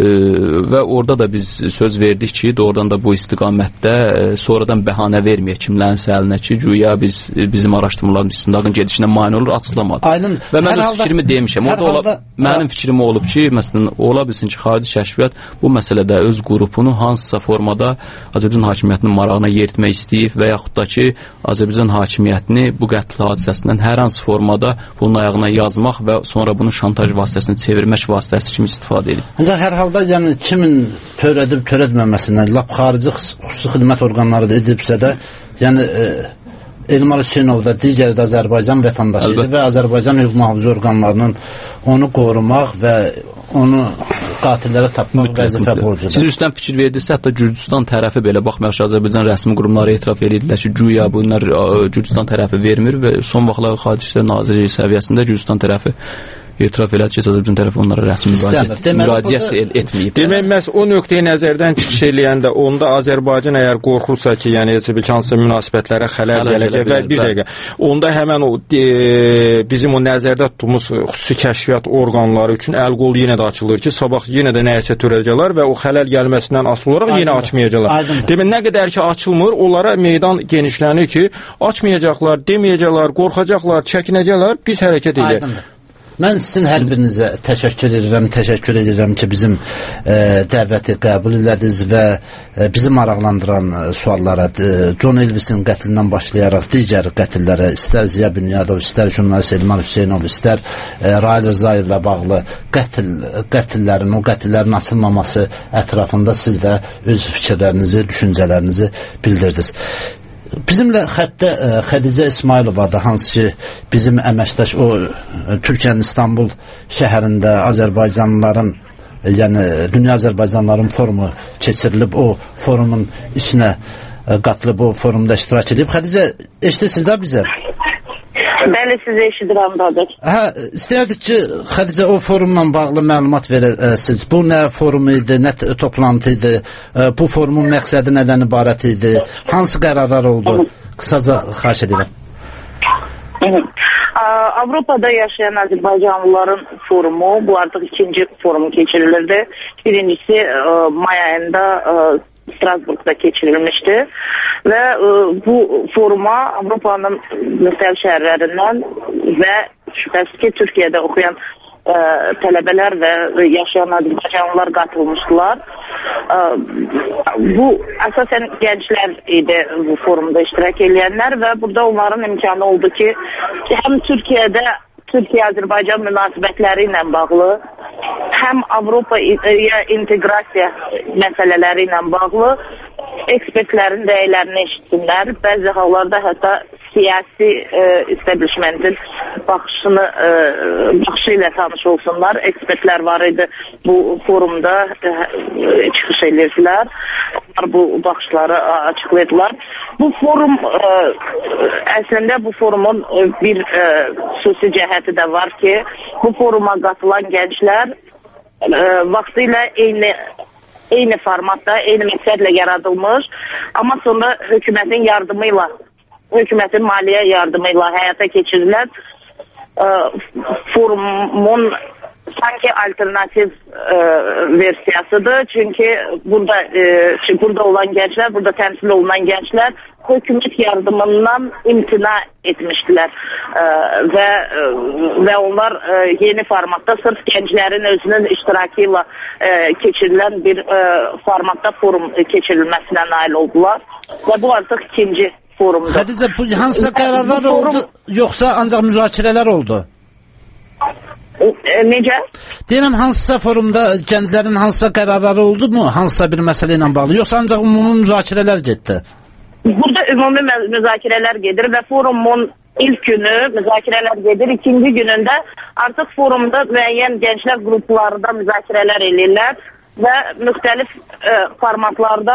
Speaker 15: və orada da biz söz verdik ki, doğrudan da bu istiqamətdə sonradan bəhanə verməyək kimlərin əlinə ki, güya bizim araşdırmaların istintaqın gedişinə mane olur, açıqlamadı. Və mən öz fikrimi demişəm. Mənim fikrim olub ki, məsələn, ola bilsin ki, xarici kəşfiyyat bu məsələdə öz qrupunu hansısa formada Azərbaycan hakimiyyətinin marağına yeritmək istəyib və yaxud da ki, Azərbaycan hakimiyyətini bu qətl hadisəsindən hər hansı formada bunun ayağına yazmaq və sonra bunu şantaj vasitəsini çevirmək vasitəsi kimi istifadə edib.
Speaker 14: Ancaq hər halda, yəni, kimin törədib, törətməməsindən, lap xarici xüsusi xidmət orqanları da edibsə də, yəni, Elmar Hüseynov da digər də Azərbaycan vətəndaşı idi və Azərbaycan hüquq mühafizə orqanlarının onu qorumaq və onu qatillərə tapmaq vəzifə borcudur.
Speaker 15: Siz üstdən fikir verdinizsə, hətta Gürcüstan tərəfi belə baxmayaraq Azərbaycan rəsmi qurumları etiraf edirlər ki, güya bunlar Gürcüstan tərəfi vermir və son vaxtlar Xarici İşlər Nazirliyi səviyyəsində Gürcüstan tərəfi etiraf elədi ki, Azərbaycan tərəfi onlara rəsmi müraciət etməyib.
Speaker 11: Demək, məhz o nöqteyi nəzərdən çıxış eləyəndə, onda Azərbaycan əgər qorxursa ki, yəni hansısa münasibətlərə xələl gələcək və bir dəqiqə, onda həmən o bizim o nəzərdə tutduğumuz xüsusi kəşfiyyat orqanları üçün əl-qol yenə də açılır ki, sabah yenə də nəyəsə törəcəklər və o xələl gəlməsindən asılı olaraq yenə açmayacaqlar. Demək, nə qədər ki açılmır, onlara meydan genişlənir ki, açmayacaqlar, deməyəcəklər, qorxacaqlar, çəkinəcəklər, biz hərəkət edək.
Speaker 14: Mən sizin hər birinizə təşəkkür edirəm ki, bizim dəvəti qəbul elədiniz və bizi maraqlandıran suallara, John Elvisin qətlindən başlayaraq digər qətillərə, istər Ziya Bünyadov, istər jurnalist Elmar Hüseynov, istər Rail Rızayevlə bağlı qətillərin, o qətillərin açılmaması ətrafında siz də öz fikirlərinizi, düşüncələrinizi bildirdiniz. Bizimlə xəttə Xədicə İsmayılovadır, hansı ki, bizim əməkdaş o Türkiyənin İstanbul şəhərində Azərbaycanlıların, yəni Dünya Azərbaycanlıların forumu keçirilib, o forumun içinə qatılıb, o forumda iştirak edib. Xədicə, eşidirsiniz də bizə?
Speaker 19: Bəli, sizə eşidirəm dadır.
Speaker 14: İstəyərdik ki, Xədicə, o forumla bağlı məlumat verəsiniz. Bu nə forum idi, nə toplantı idi, bu forumun məqsədi nədən ibarət idi, hansı qərarlar oldu? Qısaca xahiş edirəm.
Speaker 19: Avropada yaşayan Azərbaycanlıların forumu, bu artıq ikinci forumu keçirilirdi. Birincisi may ayında Strasburg'da keçirilmişdi və bu foruma Avropanın müxtəlif şəhərlərindən və şübhəsiz ki, Türkiyədə oxuyan tələbələr və yaşayan Azərbaycanlılar qatılmışdılar. Bu əsasən gənclər idi bu forumda iştirak edənlər və burada onların imkanı oldu ki, həm Türkiyədə Türkiyə-Azərbaycan münasibətləri ilə bağlı, həm Avropaya inteqrasiya məsələləri ilə bağlı ekspertlərin rəylərini eşitsinlər. Bəzi hallarda hətta siyasi establishmentin baxışı ilə tanış olsunlar. Ekspertlər var idi bu forumda, çıxış edirdilər. Onlar bu baxışları açıqlayırdılar. Bu forum, əslində bu forumun bir xüsusi cəhəti də var ki, bu foruma qatılan gənclər vaxtilə eyni formatda, eyni məqsədlə yaradılmış, amma sonra hökumətin yardımıyla, hökumətin maliyyə yardımıyla həyata keçirilən forumun sanki alternativ versiyasıdır. Çünki burada olan gənclər, burada təmsil olunan gənclər hökumət yardımından imtina etmişdilər və onlar yeni formatda sırf gənclərin özünün iştirakı ilə keçirilən bir formatda forum keçirilməsinə nail oldular və bu artıq ikinci forumdur.
Speaker 14: Xədicə, bu hansısa qərarlar oldu, yoxsa ancaq müzakirələr oldu?
Speaker 19: Necə?
Speaker 14: Deyirəm, hansısa forumda gənclərin hansısa qərarları oldu mu, hansısa bir məsələ ilə bağlı, yoxsa ancaq ümumi müzakirələr getdi?
Speaker 19: Burada ümumi müzakirələr gedir və forumun ilk günü müzakirələr gedir. İkinci günündə artıq forumda müəyyən gənclər qruplarında müzakirələr edirlər və müxtəlif formatlarda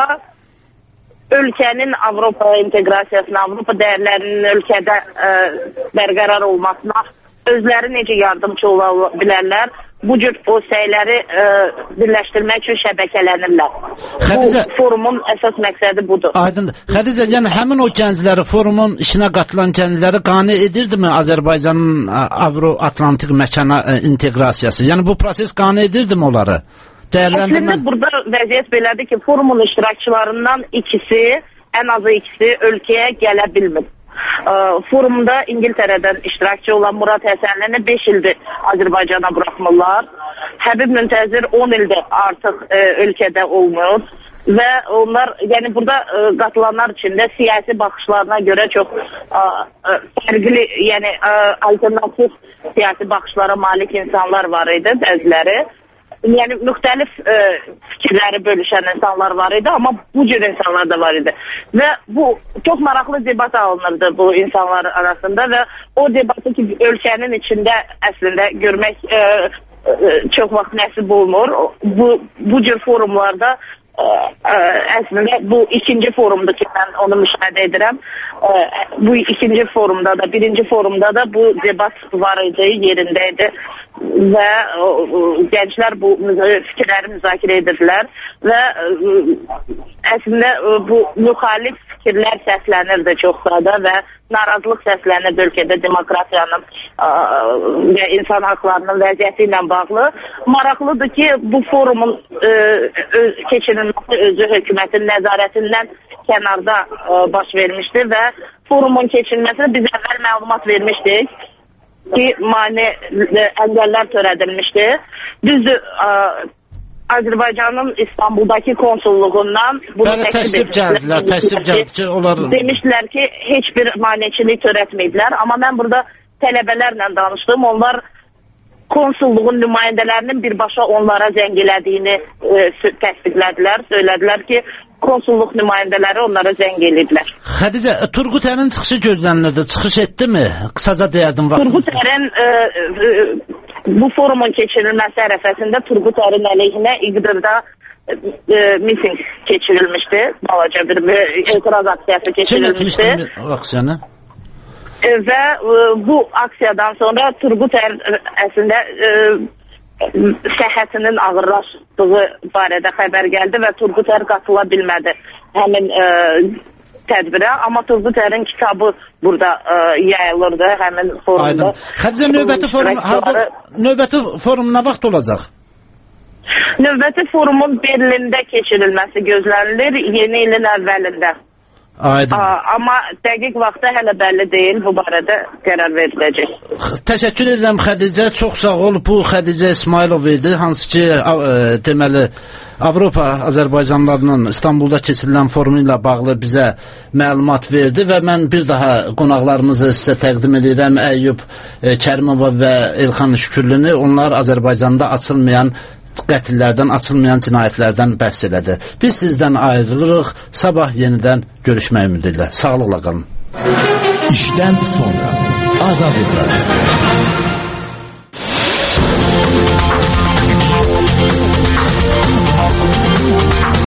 Speaker 19: ölkənin Avropa inteqrasiyasına, Avropa dəyərlərinin ölkədə bərqərar olmasına özləri necə yardımcı ola bilərlər, bu cür o səyləri birləşdirmək üçün şəbəkələnirlər. Bu forumun əsas məqsədi budur.
Speaker 14: Aydındır. Xədicə, yəni həmin o gəncləri, forumun işinə qatılan gəncləri qane edirdimi Azərbaycanın Avro-Atlantik məkana inteqrasiyası? Yəni bu proses qane edirdimi onları?
Speaker 19: Əslində burada vəziyyət belədir ki, forumun iştirakçılarından ən azı ikisi ölkəyə gələ bilmir. Forumda İngiltərədən iştirakçı olan Murad Həsənlini 5 ildir Azərbaycana buraxmırlar. Həbib Müntəzir 10 ildir artıq ölkədə olmur və onlar, yəni burada qatılanlar içində siyasi baxışlarına görə çox fərqli, yəni alternativ siyasi baxışlara malik insanlar var idi, bəziləri. Yəni müxtəlif fikirləri bölüşən insanlar var idi, amma bu cür insanlar da var idi. Və bu çox maraqlı debat alınırdı bu insanlar arasında və o debatı ki, ölkənin içində əslində görmək çox vaxt nəsib olmur. Bu cür forumlarda əslində bu ikinci forumdur ki, mən onu müşahidə edirəm. Bu ikinci forumda da, birinci forumda da bu debat var idi, yerindəydi və gənclər bu fikirləri müzakirə edirdilər və əslində bu müxalif fikirlər səslənirdi çox sayda və narazılıq səslənirdi ölkədə demokratiyanın və insan haqlarının vəziyyəti ilə bağlı. Maraqlıdır ki, bu forumun keçirilməsi özü hökumətin nəzarətindən kənarda baş vermişdi və forumun keçirilməsinə biz əvvəl məlumat vermişdik ki, əngəllər törədilmişdi. Düzdür, Azərbaycanın İstanbuldakı konsulluğundan bunu təklif etmişlər. Demişdilər ki, heç bir maneçilik törətməyiblər. Amma mən burada tələbələrlə danışdım. Onlar konsulluğun nümayəndələrinin birbaşa onlara zəng elədiyini təsdiqlədilər. Söylədilər ki, konsulluq nümayəndələri onlara zəng ediblər.
Speaker 14: Xədicə, Turqut Ərin çıxışı gözlənilirdi. Çıxış etdimi? Qısaca deyərdim vaxtımız.
Speaker 19: Turqut Ərin bu forumun keçirilməsi ərəfəsində Turqut Ərin əleyhinə İqdirdə miting keçirilmişdi. Balaca bir etiraz aksiyası keçirilmişdi.
Speaker 14: Kim etmişdi aksiyanı?
Speaker 19: Və bu aksiyadan sonra Turqut Ərin əslində səhhətinin ağırlaşdığı barədə xəbər gəldi və Turqut Ər qatıla bilmədi həmin tədbirə, amma Turqut Ərin kitabı burada yayılırdı həmin forumda.
Speaker 14: Xədicə, növbəti forum nə vaxt olacaq?
Speaker 19: Növbəti forumun Berlində keçirilməsi gözlənilir yeni ilin əvvəlində.
Speaker 14: Aydın.
Speaker 19: Amma dəqiq vaxtı hələ bəlli deyil, bu barədə qərar veriləcək.
Speaker 14: Təşəkkür edirəm Xədicə, çox sağ ol. Bu Xədicə İsmailov idi, hansı ki deməli Avropa Azərbaycanlarının İstanbulda keçirilən forumu ilə bağlı bizə məlumat verdi və mən bir daha qonaqlarımızı sizə təqdim edirəm. Əyyub Kərimova və Elxan Şükürlünü. Onlar Azərbaycanda açılmayan qətillərdən, açılmayan cinayətlərdən bəhs elədi. Biz sizdən ayrılırıq. Sabah yenidən görüşmək ümidi ilə. Sağlıqla qalın.
Speaker 10: İşdən sonra Azadlıq Radyosu.